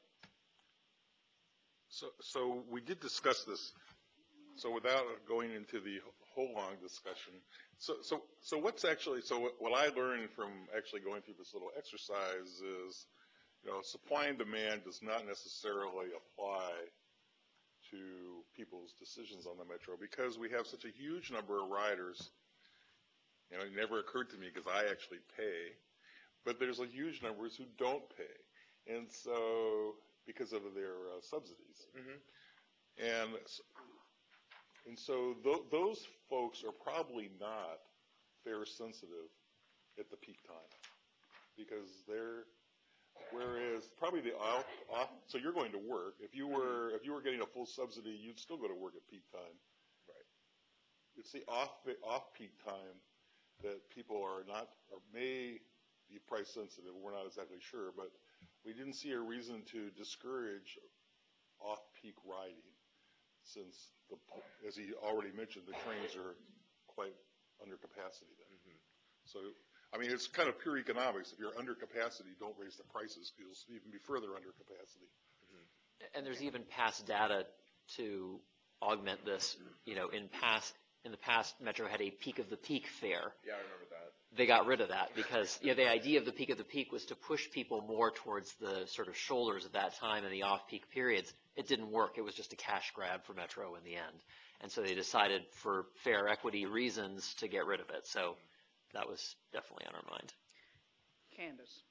So we did discuss this. So without going into the whole long discussion, so what I learned from actually going through this little exercise is, supply and demand does not necessarily apply to people's decisions on the Metro, because we have such a huge number of riders. It never occurred to me because I actually pay, but there's a huge numbers who don't pay, and so because of their subsidies. Mm-hmm. And so those folks are probably not fare sensitive at the peak time, because whereas probably the off, so you're going to work. If you were getting a full subsidy, you'd still go to work at peak time. Right. It's the off peak time that people are not, or may be price sensitive. We're not exactly sure, but we didn't see a reason to discourage off peak riding, since as he already mentioned, the trains are quite under capacity then. Mm-hmm. So, I mean, it's kind of pure economics. If you're under capacity, don't raise the prices, because you'll even be further under capacity. Mm-hmm. And there's even past data to augment this. In the past, Metro had a peak of the peak fare. Yeah, I remember that. They got rid of that because the idea of the peak was to push people more towards the sort of shoulders at that time in the off-peak periods. It didn't work. It was just a cash grab for Metro in the end. And so they decided for fare equity reasons to get rid of it. So that was definitely on our mind. Candace.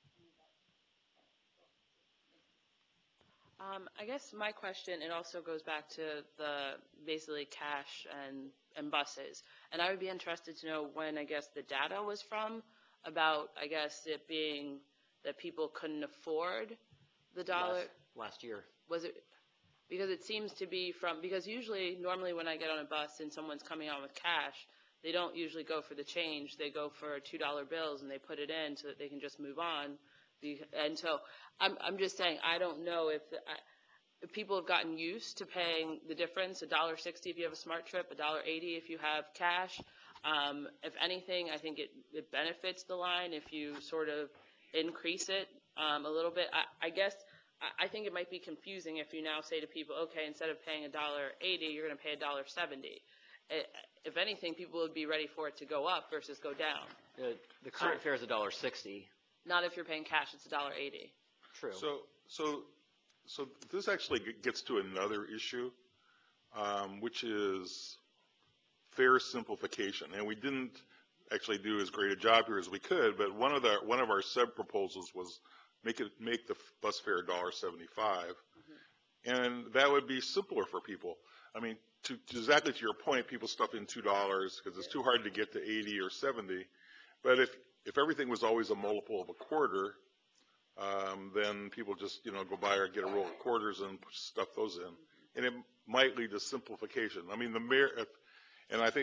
I guess my question, it also goes back to the basically cash and buses. And I would be interested to know when, I guess, the data was from about, I guess, it being that people couldn't afford the dollar. Last year. Was it? Because it seems to be because normally when I get on a bus and someone's coming on with cash, they don't usually go for the change. They go for $2 bills and they put it in so that they can just move on. And so I'm just saying, I don't know if people have gotten used to paying the difference, $1.60 if you have a smart trip, $1.80 if you have cash. If anything, I think it benefits the line if you sort of increase it a little bit. I guess I think it might be confusing if you now say to people, okay, instead of paying $1.80, you're going to pay $1.70. If anything, people would be ready for it to go up versus go down. The current fare is $1.60. Not if you're paying cash, it's $1.80. True. So this actually gets to another issue, which is fare simplification. And we didn't actually do as great a job here as we could, but one of our sub proposals was make the bus fare $1.75, mm-hmm. And that would be simpler for people. I mean, exactly to your point, people stuff in $2 because it's too hard to get to 80 or 70. But if everything was always a multiple of a quarter, then people just go by or get a roll of quarters and stuff those in, and it might lead to simplification. I mean, the mayor, and I think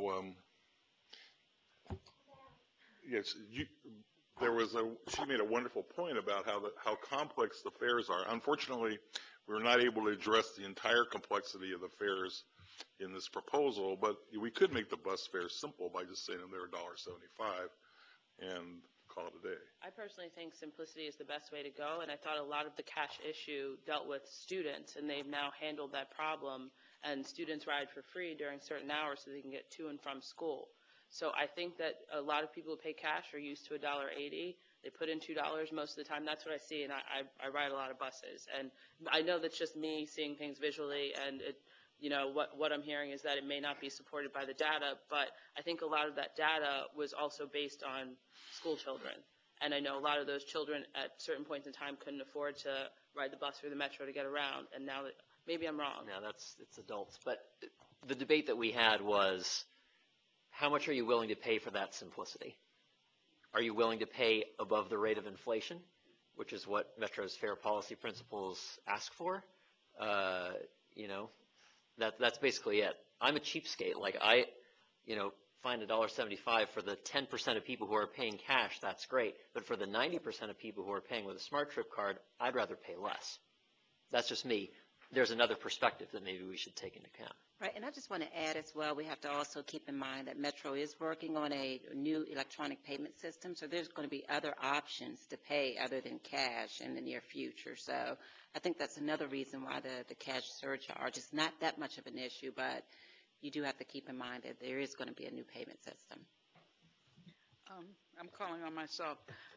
yes, she made a wonderful point about how complex the fares are. Unfortunately, we were not able to address the entire complexity of the fares in this proposal, but we could make the bus fare simple by just saying they're $1.75 and call it a day. I personally think simplicity is the best way to go, and I thought a lot of the cash issue dealt with students, and they've now handled that problem, and students ride for free during certain hours so they can get to and from school. So I think that a lot of people who pay cash are used to $1.80. They put in $2 most of the time. That's what I see, and I ride a lot of buses. And I know that's just me seeing things visually, and what I'm hearing is that it may not be supported by the data, but I think a lot of that data was also based on school children. And I know a lot of those children at certain points in time couldn't afford to ride the bus or the metro to get around, and now that maybe I'm wrong. No, it's adults. But the debate that we had was, how much are you willing to pay for that simplicity? Are you willing to pay above the rate of inflation, which is what Metro's fair policy principles ask for? That's basically it. I'm a cheapskate. Like find $1.75 for the 10% of people who are paying cash, that's great. But for the 90% of people who are paying with a Smart Trip card, I'd rather pay less. That's just me. There's another perspective that maybe we should take into account. Right, and I just want to add as well, we have to also keep in mind that Metro is working on a new electronic payment system, so there's going to be other options to pay other than cash in the near future. So I think that's another reason why the cash surcharge is not that much of an issue, but you do have to keep in mind that there is going to be a new payment system. I'm calling on myself.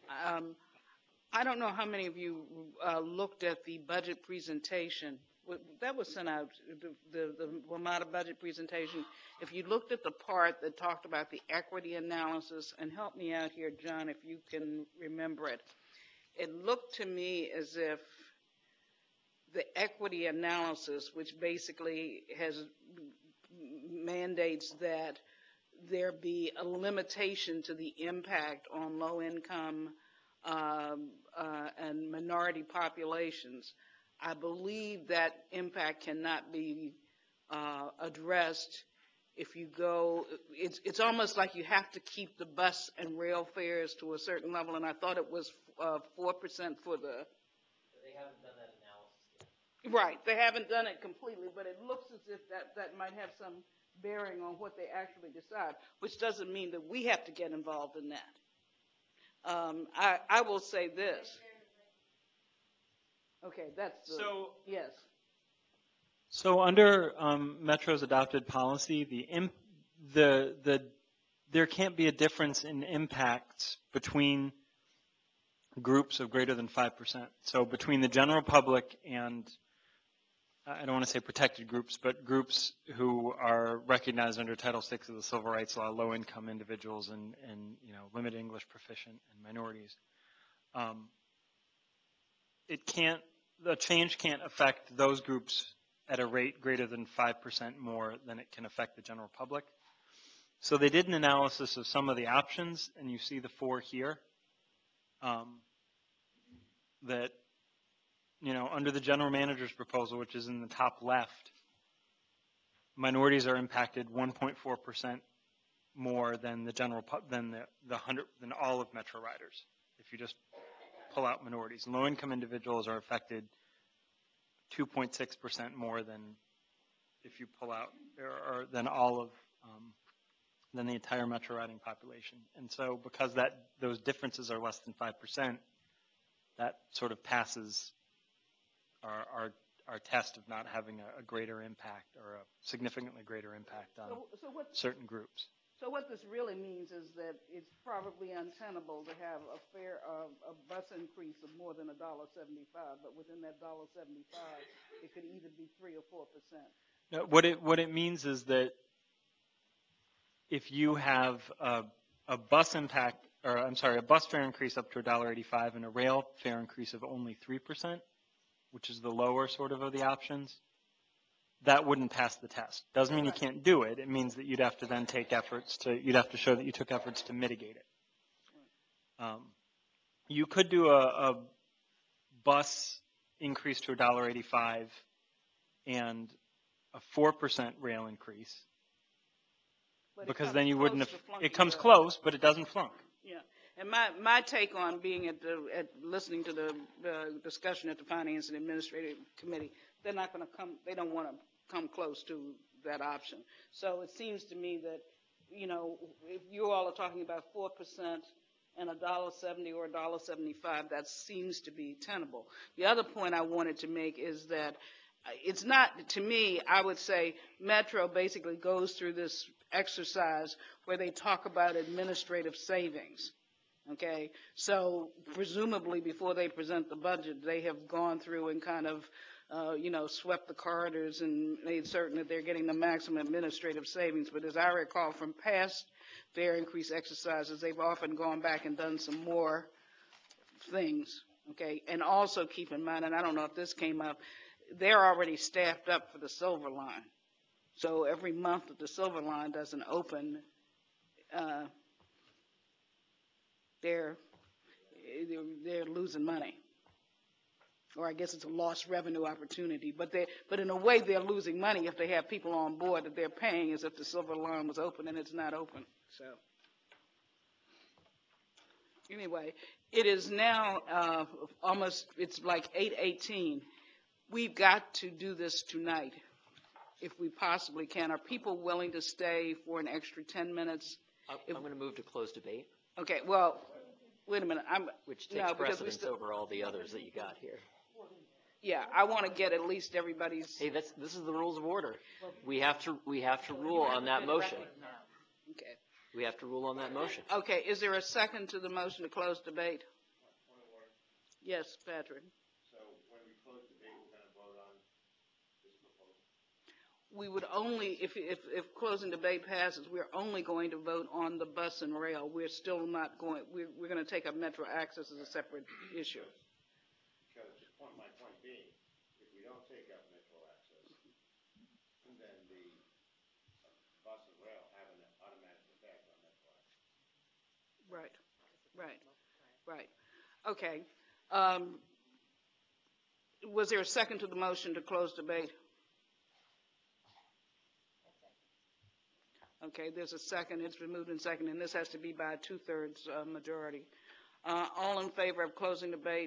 I don't know how many of you looked at the budget presentation that was sent out, the WMATA budget presentation. If you looked at the part that talked about the equity analysis, and help me out here, John, if you can remember it, it looked to me as if the equity analysis, which basically has mandates that there be a limitation to the impact on low-income and minority populations. I believe that impact cannot be addressed if you go, it's almost like you have to keep the bus and rail fares to a certain level, and I thought it was 4% for the... They haven't done that analysis yet. Right, they haven't done it completely, but it looks as if that might have some bearing on what they actually decide, which doesn't mean that we have to get involved in that. I will say this. Okay, that's the, so yes. So under Metro's adopted policy, there can't be a difference in impacts between groups of greater than 5%. So between the general public and, I don't want to say protected groups, but groups who are recognized under Title VI of the Civil Rights Law, low-income individuals and limited English proficient and minorities. The change can't affect those groups at a rate greater than 5% more than it can affect the general public. So they did an analysis of some of the options, and you see the 4 here. That, under the general manager's proposal, which is in the top left, minorities are impacted 1.4% more than than all of Metro riders. If you just pull out minorities, low-income individuals are affected 2.6% more than if you pull out, or than all of, than the entire Metro riding population. And so, because those differences are less than 5%, that sort of passes our test of not having a greater impact or a significantly greater impact on certain groups. So what this really means is that it's probably untenable to have a bus increase of more than $1.75, but within that $1.75, it could either be 3 or 4%. No, what it means is that if you have a bus fare increase up to $1.85 and a rail fare increase of only 3%, which is the lower sort of the options, that wouldn't pass the test. Doesn't mean you can't do it. It means that you'd have to then you'd have to show that you took efforts to mitigate it. You could do a bus increase to $1.85 and a 4% rail increase, because then you wouldn't have, it comes close, but it doesn't flunk. Yeah, and my take on being listening to the discussion at the Finance and Administrative Committee, they're not going to come, they don't want to come close to that option. So it seems to me that, you know, if you all are talking about 4% and $1.70 or $1.75, that seems to be tenable. The other point I wanted to make is that it's not, to me, I would say Metro basically goes through this exercise where they talk about administrative savings. Okay, so presumably before they present the budget, they have gone through and kind of, you know, swept the corridors and made certain that they're getting the maximum administrative savings. But as I recall from past fare increase exercises, they've often gone back and done some more things. Okay, and also keep in mind, and I don't know if this came up, they're already staffed up for the Silver Line. So every month that the Silver Line doesn't open, they're losing money, or I guess it's a lost revenue opportunity. But in a way, they're losing money if they have people on board that they're paying as if the Silver Line was open and it's not open. So anyway, it is now it's like 8:18. We've got to do this tonight, if we possibly can. Are people willing to stay for an extra 10 minutes? I'm going to move to close debate. Okay, well, wait a minute. Which takes precedence over all the others that you got here. Yeah, I want to get at least everybody's. Hey, this is the rules of order. We have to rule on that motion. Okay. We have to rule on that motion. Okay, is there a second to the motion to close debate? Yes, Patrick. So when we close debate, we're going to vote on this proposal? We would only, if closing debate passes, we're only going to vote on the bus and rail. We're still not going, we're going to take up Metro Access as a separate issue. Because my point being, if we don't take up Metro Access, then the bus and rail have an automatic effect on Metro Access. Right. Okay. Was there a second to the motion to close debate? Okay, there's a second. It's been moved and seconded, and this has to be by a 2/3 majority. All in favor of closing debate?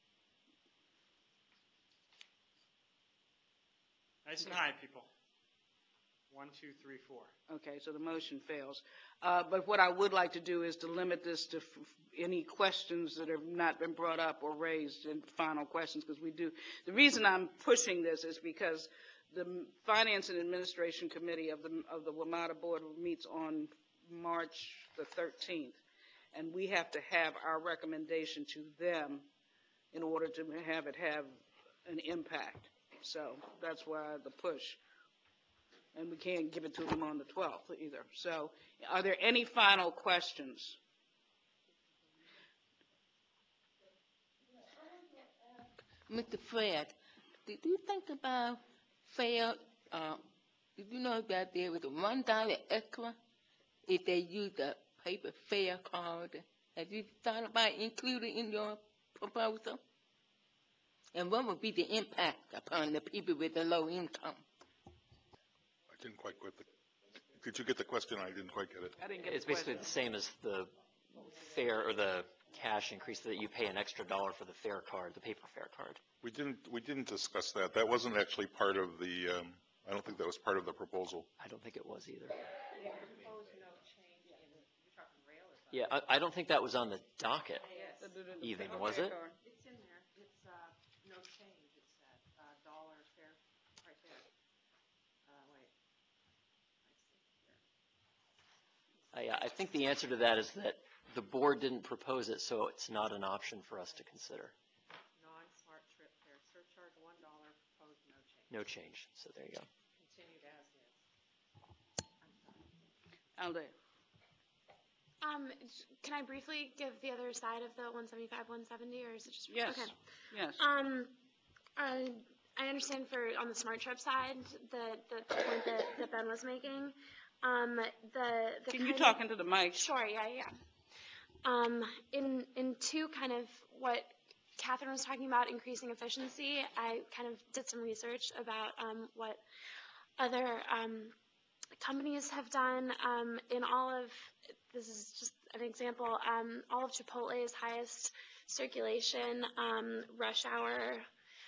Nice and high, people. 1, 2, 3, 4. Okay, so the motion fails. But what I would like to do is to limit this to any questions that have not been brought up or raised in final questions, because we do. The reason I'm pushing this is because the Finance and Administration Committee of the WMATA Board meets on March the 13th, and we have to have our recommendation to them in order to have it have an impact. So that's why the push. And we can't give it to them on the 12th either. So are there any final questions? Mr. Fred, did you think about fare? Did you know that there was a $1 extra if they use a paper fare card? Have you thought about including in your proposal? And what would be the impact upon the people with the low income? I didn't quite get the, did you get the question? I didn't quite get it. I didn't get It's the basically question. the same as the fare or the cash increase that you pay an extra $1 for the fare card, the paper fare card. We didn't discuss that. That wasn't actually part of the, I don't think that was part of the proposal. I don't think it was either. Yeah, I don't think that was on the docket even, was it? It's in there. It's no change, it said. Dollar fare, right there. Wait. I think the answer to that is that the board didn't propose it, so it's not an option for us to consider. Non-smart trip fare surcharge $1, proposed no change. No change, so there you go. Continued as is. Alday. Can I briefly give the other side of the 175, 170, or is it just? Yes. Okay. Yes. I understand on the smart trip side, the point that Ben was making. Can you talk into the mic? Sure, yeah. In two kind of what Catherine was talking about, increasing efficiency, I kind of did some research about what other companies have done in all of, this is just an example, all of Chipotle's highest circulation rush hour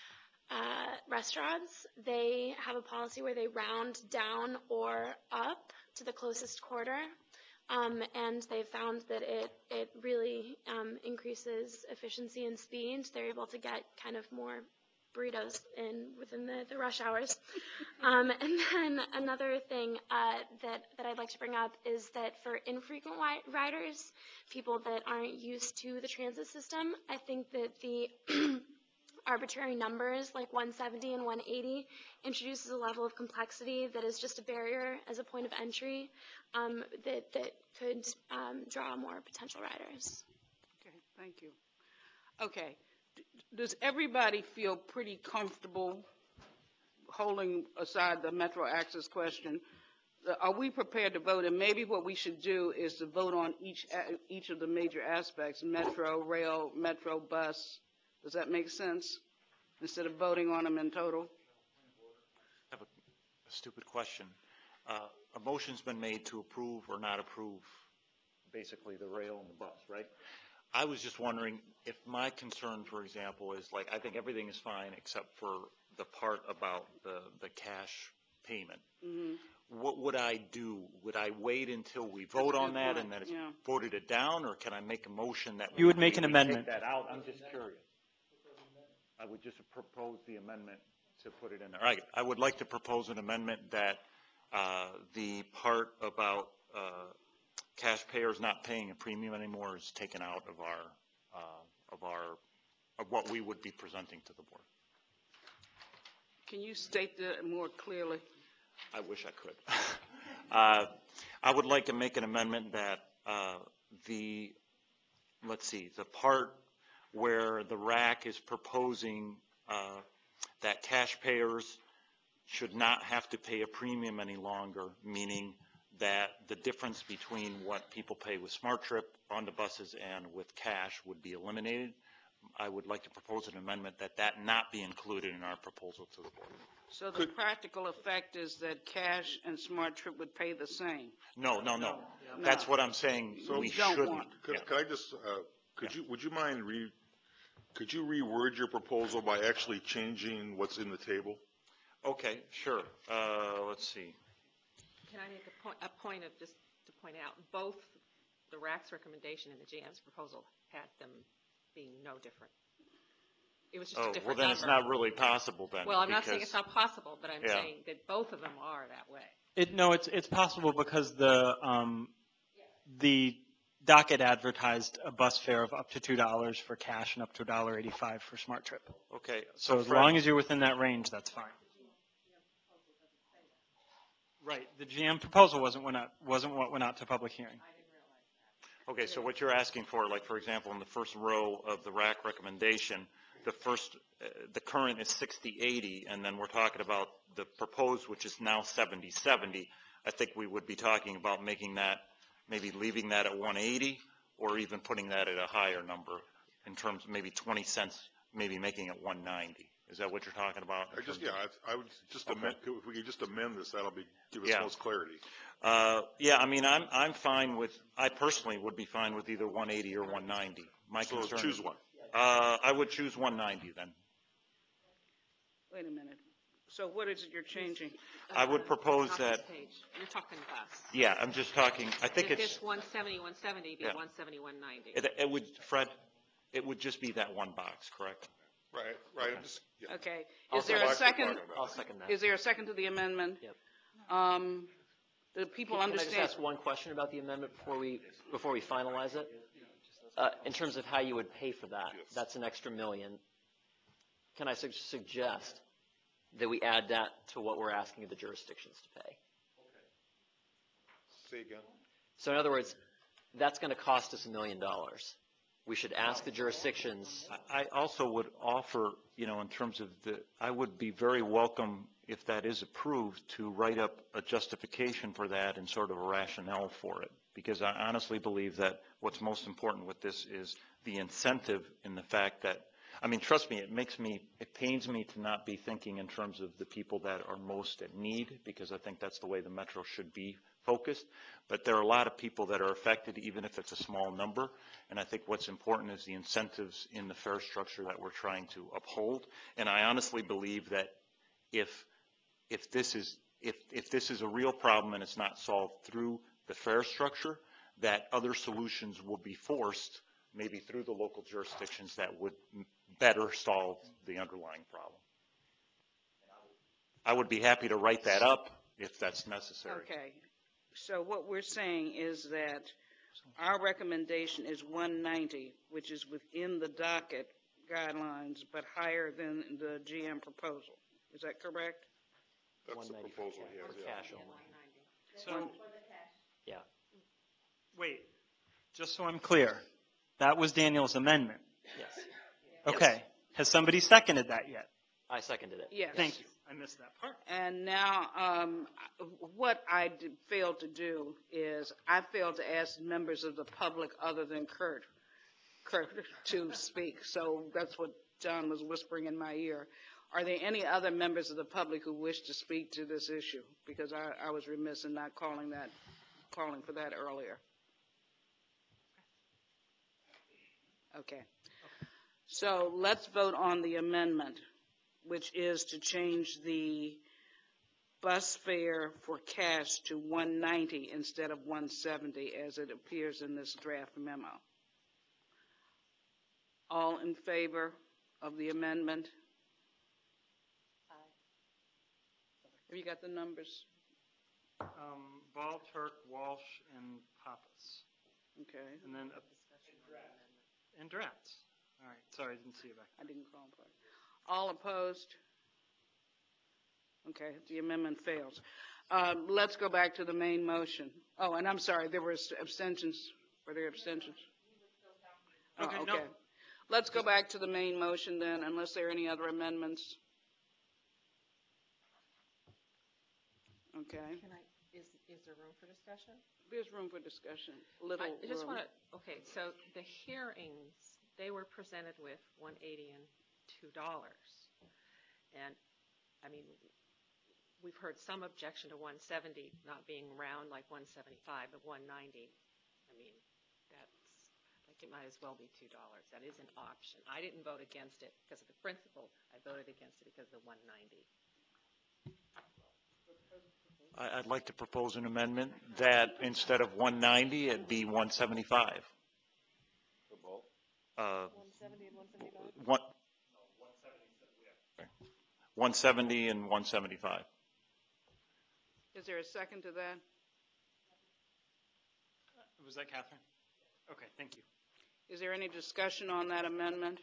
restaurants, they have a policy where they round down or up to the closest quarter. And they found that it really increases efficiency and speed. They're able to get kind of more burritos within the rush hours. And then another thing that I'd like to bring up is that for infrequent riders, people that aren't used to the transit system, I think that the arbitrary numbers like 170 and 180 introduces a level of complexity that is just a barrier as a point of entry that could draw more potential riders. Okay, thank you. Okay, does everybody feel pretty comfortable holding aside the Metro Access question? Are we prepared to vote? And maybe what we should do is to vote on each of the major aspects: Metro, rail, Metro, bus. Does that make sense? Instead of voting on them in total? I have a stupid question. A motion's been made to approve or not approve basically the rail and the bus, right? I was just wondering if my concern, for example, is like, I think everything is fine except for the part about the cash payment. Mm-hmm. What would I do? Would I wait until we vote on that and then it's voted it down, or can I make a motion that You would make an we amendment. take that out? I'm just curious. I would just propose the amendment to put it in there. I would like to propose an amendment that the part about cash payers not paying a premium anymore is taken out of what we would be presenting to the board. Can you state that more clearly? I wish I could. I would like to make an amendment that the part where the RAC is proposing that cash payers should not have to pay a premium any longer, meaning that the difference between what people pay with SmartTrip on the buses and with cash would be eliminated. I would like to propose an amendment that not be included in our proposal to the board. So the practical effect is that cash and SmartTrip would pay the same? No. That's what I'm saying. So we don't shouldn't. want. Could I just, would you mind could you reword your proposal by actually changing what's in the table? Okay, sure. Let's see. Can I make a point of just to point out, both the RAC's recommendation and the GM's proposal had them being no different. It was just a different well, then number. it's not really possible then. Well, I'm not saying it's not possible, but I'm saying that both of them are that way. No, it's possible because the docket advertised a bus fare of up to $2 for cash and up to $1.85 for SmartTrip. Okay. So as long as you're within that range, that's fine. Right. The GM proposal wasn't what went out to public hearing. Okay, so what you're asking for, like for example, in the first row of the RAC recommendation, the current is 60-80, and then we're talking about the proposed, which is now 70-70. I think we would be talking about making that, maybe leaving that at 180, or even putting that at a higher number in terms of maybe 20 cents, maybe making it 190. Is that what you're talking about? I would just amend, if we could just amend this, that'll give us most clarity. I mean, I'm fine with, I personally would be fine with either 180 or 190. So choose one. I would choose 190 then. Wait a minute. So what is it you're changing? I would propose Not that. this page. You're talking bus. Yeah, I'm just talking, I think If it's. it's 170, 170, it'd be 170, 190. It would, Fred, it would just be that one box, correct? Right. Okay. Is there a second? I'll second that. Is there a second to the amendment? Yep. Do people Can I understand? just ask one question about the amendment before we finalize it? In terms of how you would pay for that, that's an extra $1 million. Can I suggest that we add that to what we're asking the jurisdictions to pay? Say again. So in other words, that's going to cost us $1 million. We should ask the jurisdictions. I also would offer, in terms of I would be very welcome if that is approved to write up a justification for that and sort of a rationale for it. Because I honestly believe that what's most important with this is the incentive in the fact that I mean, trust me, it pains me to not be thinking in terms of the people that are most at need, because I think that's the way the Metro should be focused. But there are a lot of people that are affected, even if it's a small number. And I think what's important is the incentives in the fare structure that we're trying to uphold. And I honestly believe that if this is a real problem and it's not solved through the fare structure, that other solutions will be forced, maybe through the local jurisdictions, that would better solve the underlying problem. I would be happy to write that up if that's necessary. Okay. So what we're saying is that our recommendation is 190, which is within the docket guidelines, but higher than the GM proposal. Is that correct? That's the proposal he has, yeah. Cash only. So, Yeah. wait, just so I'm clear, that was Daniel's amendment. Yes. Okay. Has somebody seconded that yet? I seconded it. Yes. Thank you. I missed that part. And now, what I failed to do is I failed to ask members of the public other than Kurt to speak. So that's what John was whispering in my ear. Are there any other members of the public who wish to speak to this issue? Because I was remiss in not calling for that earlier. Okay. So let's vote on the amendment, which is to change the bus fare for cash to 190 instead of 170 as it appears in this draft memo. All in favor of the amendment? Have you got the numbers? Ball, Turk, Walsh, and Pappas. Okay. And then, and Dratz. All right, sorry, I didn't see you back. I didn't call for it. All opposed? Okay, the amendment fails. Let's go back to the main motion. Oh, and I'm sorry, there were abstentions. Were there abstentions? Okay, no. Okay. Let's go back to the main motion then, unless there are any other amendments. Okay. Is there room for discussion? There's room for discussion. I just want to, okay, so the hearings, they were presented with $180 and $2. And, I mean, we've heard some objection to 170 not being round like 175, but 190, I mean, that's, like, it might as well be $2. That is an option. I didn't vote against it because of the principle. I voted against it because of the 190. I'd like to propose an amendment that instead of 190, it'd be 175. 170 and 175? 170 and 175. Is there a second to that? Was that Catherine? Okay, thank you. Is there any discussion on that amendment?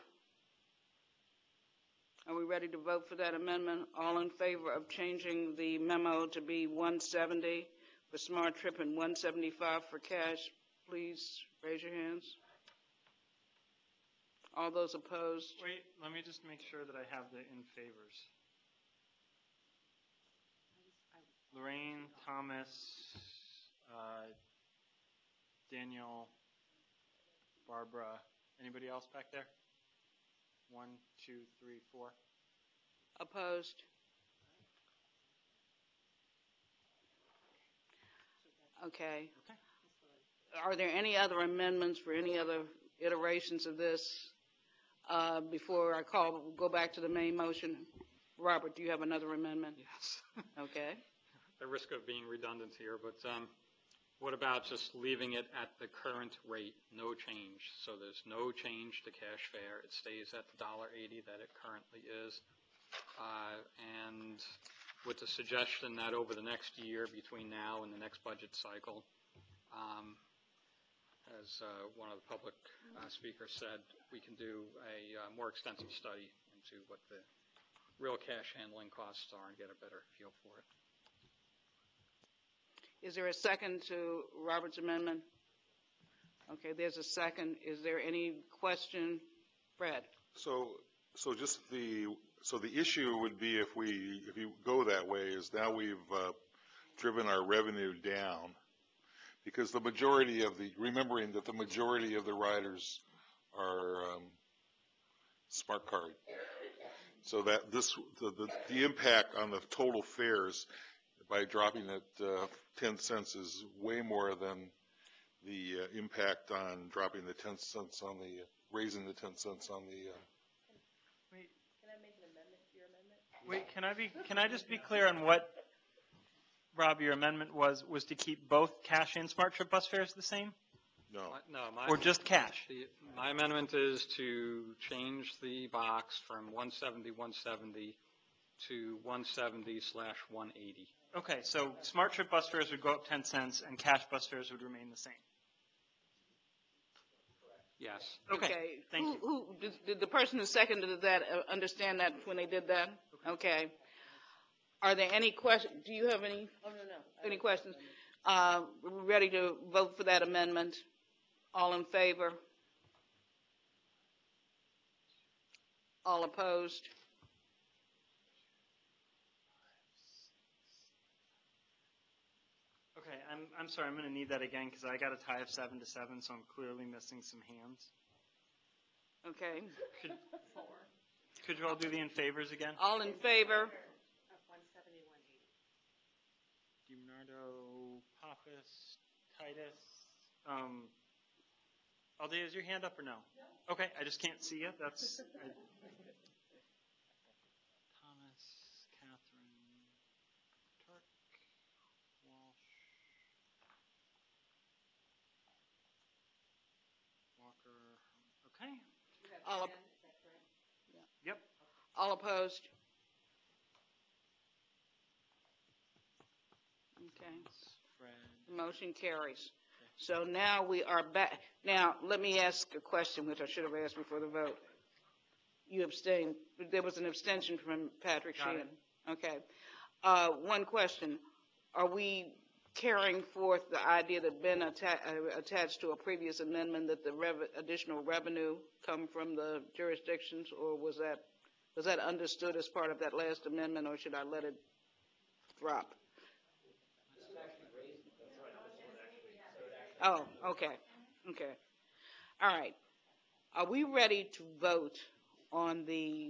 Are we ready to vote for that amendment? All in favor of changing the memo to be 170 for Smart Trip and 175 for cash, please raise your hands. All those opposed? Wait, let me just make sure that I have the in favors. Lorraine, Thomas, Daniel, Barbara, anybody else back there? 1, 2, 3, 4. Opposed? Okay. Are there any other amendments for any other iterations of this before I go back to the main motion? Robert, do you have another amendment? Yes. Okay. The risk of being redundant here, but what about just leaving it at the current rate, no change? So there's no change to cash fare. It stays at the $1.80 that it currently is. And with the suggestion that over the next year, between now and the next budget cycle, as one of the public speakers said, we can do a more extensive study into what the real cash handling costs are and get a better feel for it. Is there a second to Robert's amendment? Okay, there's a second. Is there any question? Fred? So the issue would be if you go that way is now we've driven our revenue down because remembering that the majority of the riders are smart card. So that the impact on the total fares by dropping it 10 cents is way more than the impact on dropping the 10 cents on the, raising the 10 cents on the. Wait. Can I make an amendment to your amendment? Wait, can I just be clear on what, Rob, your amendment was to keep both cash and Smart Trip bus fares the same? No. Or just cash? My amendment is to change the box from 170 to 170/180. Okay, so Smart Trip bus fares would go up 10 cents and cash bus fares would remain the same. Yes. Okay, thank you. Did the person who seconded that understand that when they did that? Okay. Are there any questions? Do you have any? Oh, no. Any questions? We're ready to vote for that amendment. All in favor? All opposed? Okay, I'm sorry, I'm going to need that again because I got a tie of 7-7, so I'm clearly missing some hands. Okay. Could you all do the in favors again? All in favor? DiBernardo, Pappas, Titus. Aldia, is your hand up or no? No. Okay, I just can't see it. That's. Thomas, Catherine, Turk, Walsh, Walker. Okay. All Yep. All opposed? Okay. Motion carries. So now we are back. Now, let me ask a question, which I should have asked before the vote. You abstained. There was an abstention from Patrick Sheehan. Okay. One question. Are we carrying forth the idea that been attached to a previous amendment that the additional revenue come from the jurisdictions, or was that understood as part of that last amendment, or should I let it drop? Oh, okay. Okay. All right. Are we ready to vote on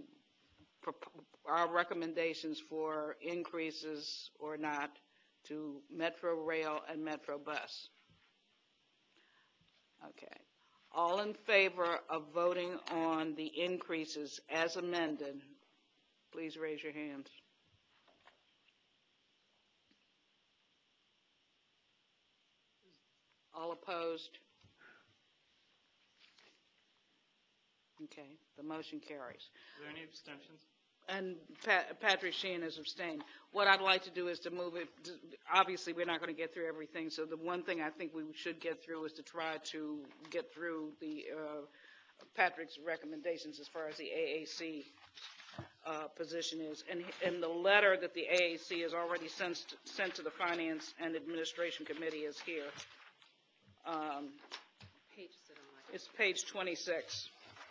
our recommendations for increases or not to Metro Rail and Metro Bus? Okay. All in favor of voting on the increases as amended, please raise your hands. All opposed? Okay, the motion carries. Are there any abstentions? And Patrick Sheehan has abstained. What I'd like to do is to move it, obviously we're not going to get through everything, so the one thing I think we should get through is to try to get through the Patrick's recommendations as far as the AAC position is. And the letter that the AAC has already sent to the Finance and Administration Committee is here. It's page 26.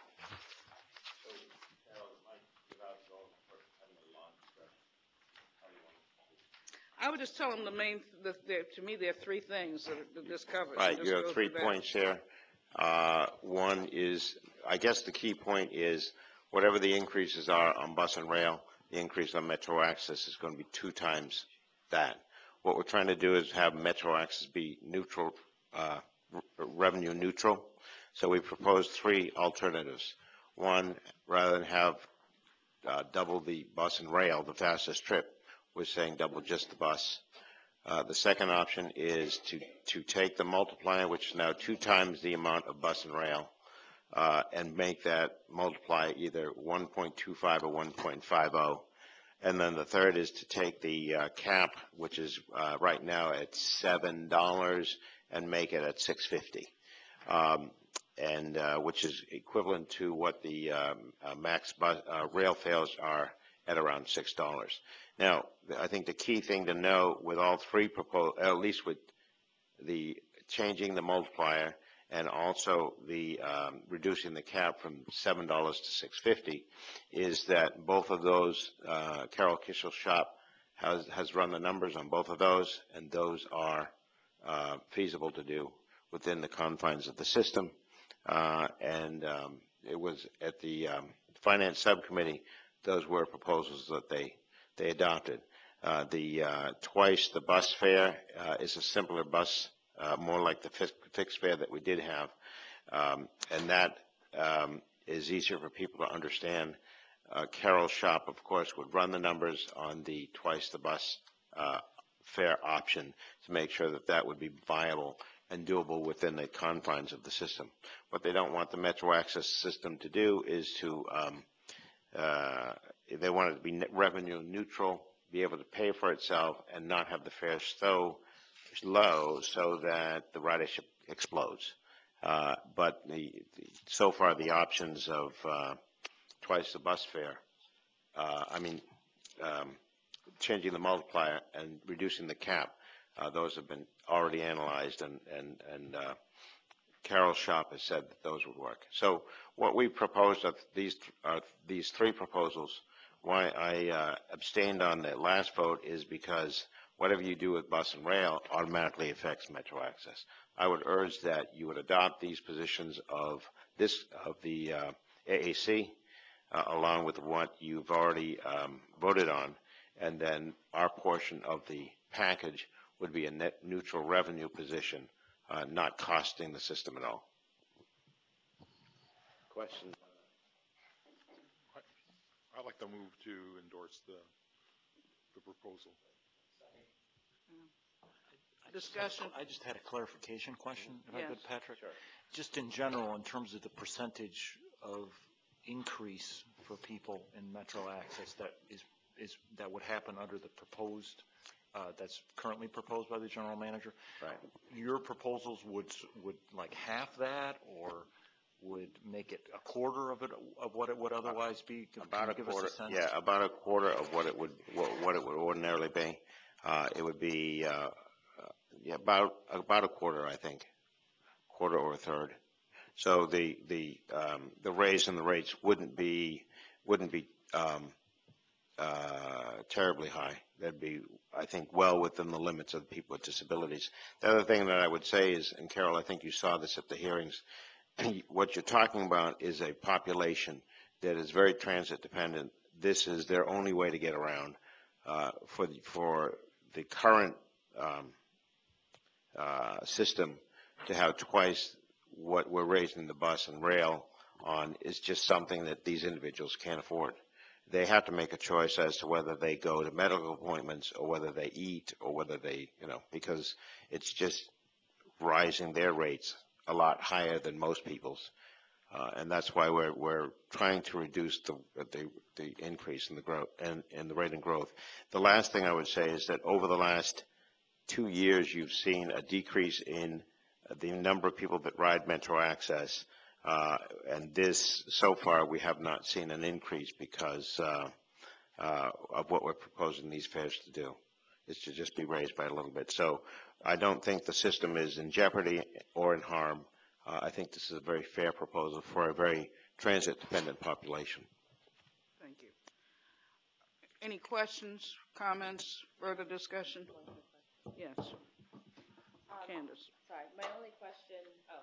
I would just tell them to me there are three things that this covers. Right, you have 3 points here. One is, I guess the key point is whatever the increases are on bus and rail, the increase on Metro Access is going to be 2 times that. What we're trying to do is have Metro Access be neutral, revenue neutral. So we proposed 3 alternatives. One, rather than have double the bus and rail, the fastest trip, we're saying double just the bus. The second option is to take the multiplier, which is now 2 times the amount of bus and rail, and make that multiply either 1.25 or 1.50. And then the third is to take the cap, which is right now at $7, and make it at $6.50, and which is equivalent to what the max rail fares are at around $6. Now, I think the key thing to know with all 3 at least with the changing the multiplier and also the reducing the cap from $7 to $6.50, is that both of those, Carol Kishel's shop has run the numbers on both of those, and those are feasible to do within the confines of the system. And it was at the Finance Subcommittee, those were proposals that they adopted. Twice the bus fare is a simpler bus, more like the fixed fare that we did have, and that is easier for people to understand. Carol Shop, of course, would run the numbers on the twice the bus fare option to make sure that that would be viable and doable within the confines of the system. What they don't want the Metro Access system to do is to, they want it to be revenue neutral, be able to pay for itself, and not have the fares so low so that the ridership explodes. But so far the options of twice the bus fare, changing the multiplier and reducing the cap, those have been already analyzed, and Carol Shop has said that those would work. So what we proposed are these three proposals. Why I abstained on the last vote is because whatever you do with bus and rail automatically affects Metro Access. I would urge that you would adopt these positions of the AAC along with what you've already voted on, and then our portion of the package would be a net neutral revenue position, not costing the system at all. Questions? I'd like to move to endorse the proposal. Discussion. I just had a clarification question, if I Yes. could, Patrick. Sure. Just in general, in terms of the percentage of increase for people in Metro Access that would happen under the proposed, that's currently proposed by the general manager. Right. Your proposals would like half that, or would make it a quarter of what it would otherwise be? About a give quarter. us a sense? Yeah, about a quarter of what it would ordinarily be. It would be about a quarter, I think, quarter or a third. So the raise in the rates wouldn't be terribly high. That'd be, I think, well within the limits of people with disabilities. The other thing that I would say is, and Carol, I think you saw this at the hearings, what you're talking about is a population that is very transit dependent. This is their only way to get around. For the current system to have twice what we're raising the bus and rail on is just something that these individuals can't afford. They have to make a choice as to whether they go to medical appointments or whether they eat or whether they, because it's just rising their rates a lot higher than most people's. And that's why we're trying to reduce the increase in the growth and the rate of growth. The last thing I would say is that over the last 2 years, you've seen a decrease in the number of people that ride Metro Access. And this, so far, we have not seen an increase because of what we're proposing these fares to do. It's to just be raised by a little bit. So I don't think the system is in jeopardy or in harm. I think this is a very fair proposal for a very transit-dependent population. Thank you. Any questions, comments, further discussion? Yes. Candace. Sorry, my only question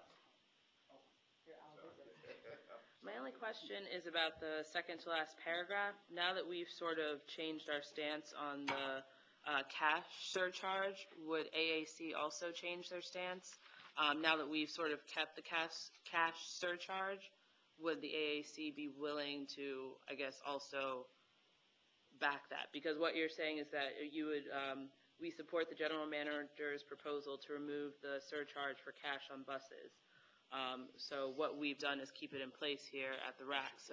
is about the second to last paragraph. Now that we've sort of changed our stance on the cash surcharge, would AAC also change their stance? Now that we've sort of kept the cash surcharge, would the AAC be willing to, I guess, also back that? Because what you're saying is that you would, we support the general manager's proposal to remove the surcharge for cash on buses. So what we've done is keep it in place here at the RAC. So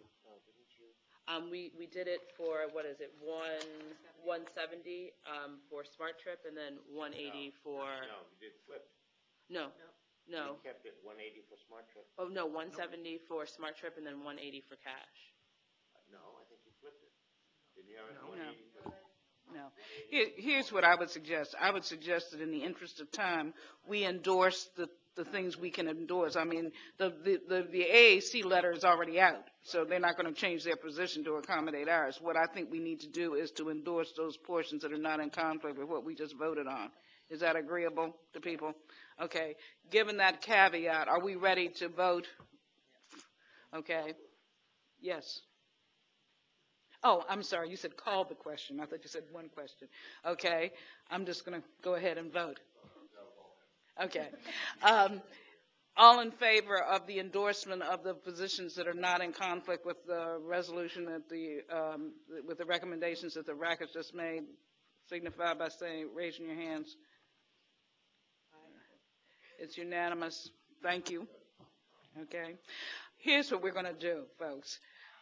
we did it for, what is it, 170 for Smart Trip, and then 180 for. No, you did flip. No. You kept it 180 for Smart Trip. Oh no, 170 for Smart Trip, and then 180 for cash. No, I think you flipped it. Didn't you have it 180 for? No. Here's what I would suggest. I would suggest that in the interest of time, we endorse the things we can endorse. I mean, the AAC letter is already out, so they're not going to change their position to accommodate ours. What I think we need to do is to endorse those portions that are not in conflict with what we just voted on. Is that agreeable to people? Okay. Given that caveat, are we ready to vote? Okay. Yes. Oh, I'm sorry, you said call the question. I thought you said one question. Okay, I'm just going to go ahead and vote. Okay. All in favor of the endorsement of the positions that are not in conflict with the resolution that with the recommendations that the RAC has just made, signify by saying, raising your hands. It's unanimous. Thank you. Okay. Here's what we're going to do, folks.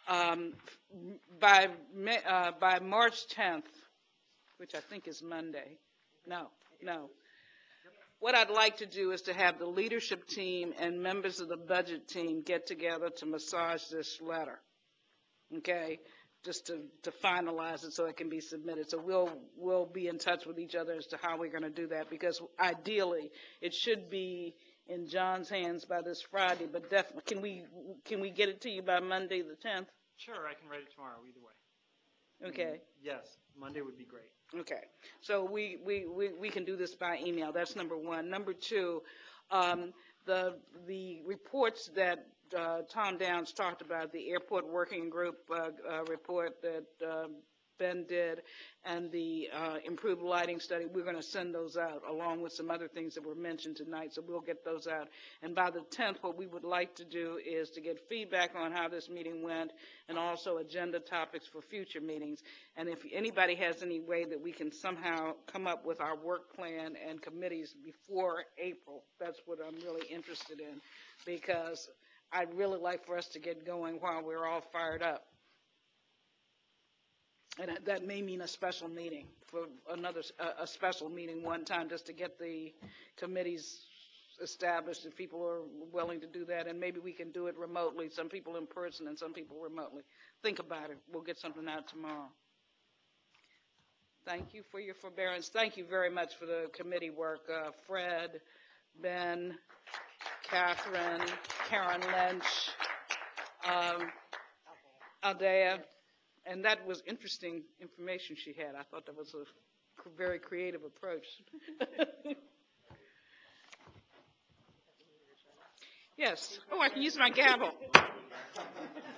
By March 10th, which I think is Monday, no. What I'd like to do is to have the leadership team and members of the budget team get together to massage this letter, okay, just to finalize it so it can be submitted. So we'll be in touch with each other as to how we're going to do that, because ideally it should be in John's hands by this Friday, but definitely, can we get it to you by Monday the 10th? Sure, I can write it tomorrow, either way. Okay. Yes, Monday would be great. Okay, so we can do this by email. That's number one. Number two, the reports that Tom Downs talked about, the airport working group report that Ben did, and the improved lighting study, we're going to send those out along with some other things that were mentioned tonight, so we'll get those out. And by the 10th, what we would like to do is to get feedback on how this meeting went and also agenda topics for future meetings. And if anybody has any way that we can somehow come up with our work plan and committees before April, that's what I'm really interested in, because I'd really like for us to get going while we're all fired up. And that may mean a special meeting, for a special meeting one time, just to get the committees established, if people are willing to do that. And maybe we can do it remotely, some people in person and some people remotely. Think about it. We'll get something out tomorrow. Thank you for your forbearance. Thank you very much for the committee work. Fred, Ben, Catherine, Karen Lynch, Aldea. And that was interesting information she had. I thought that was a very creative approach. Yes. Oh, I can use my gavel.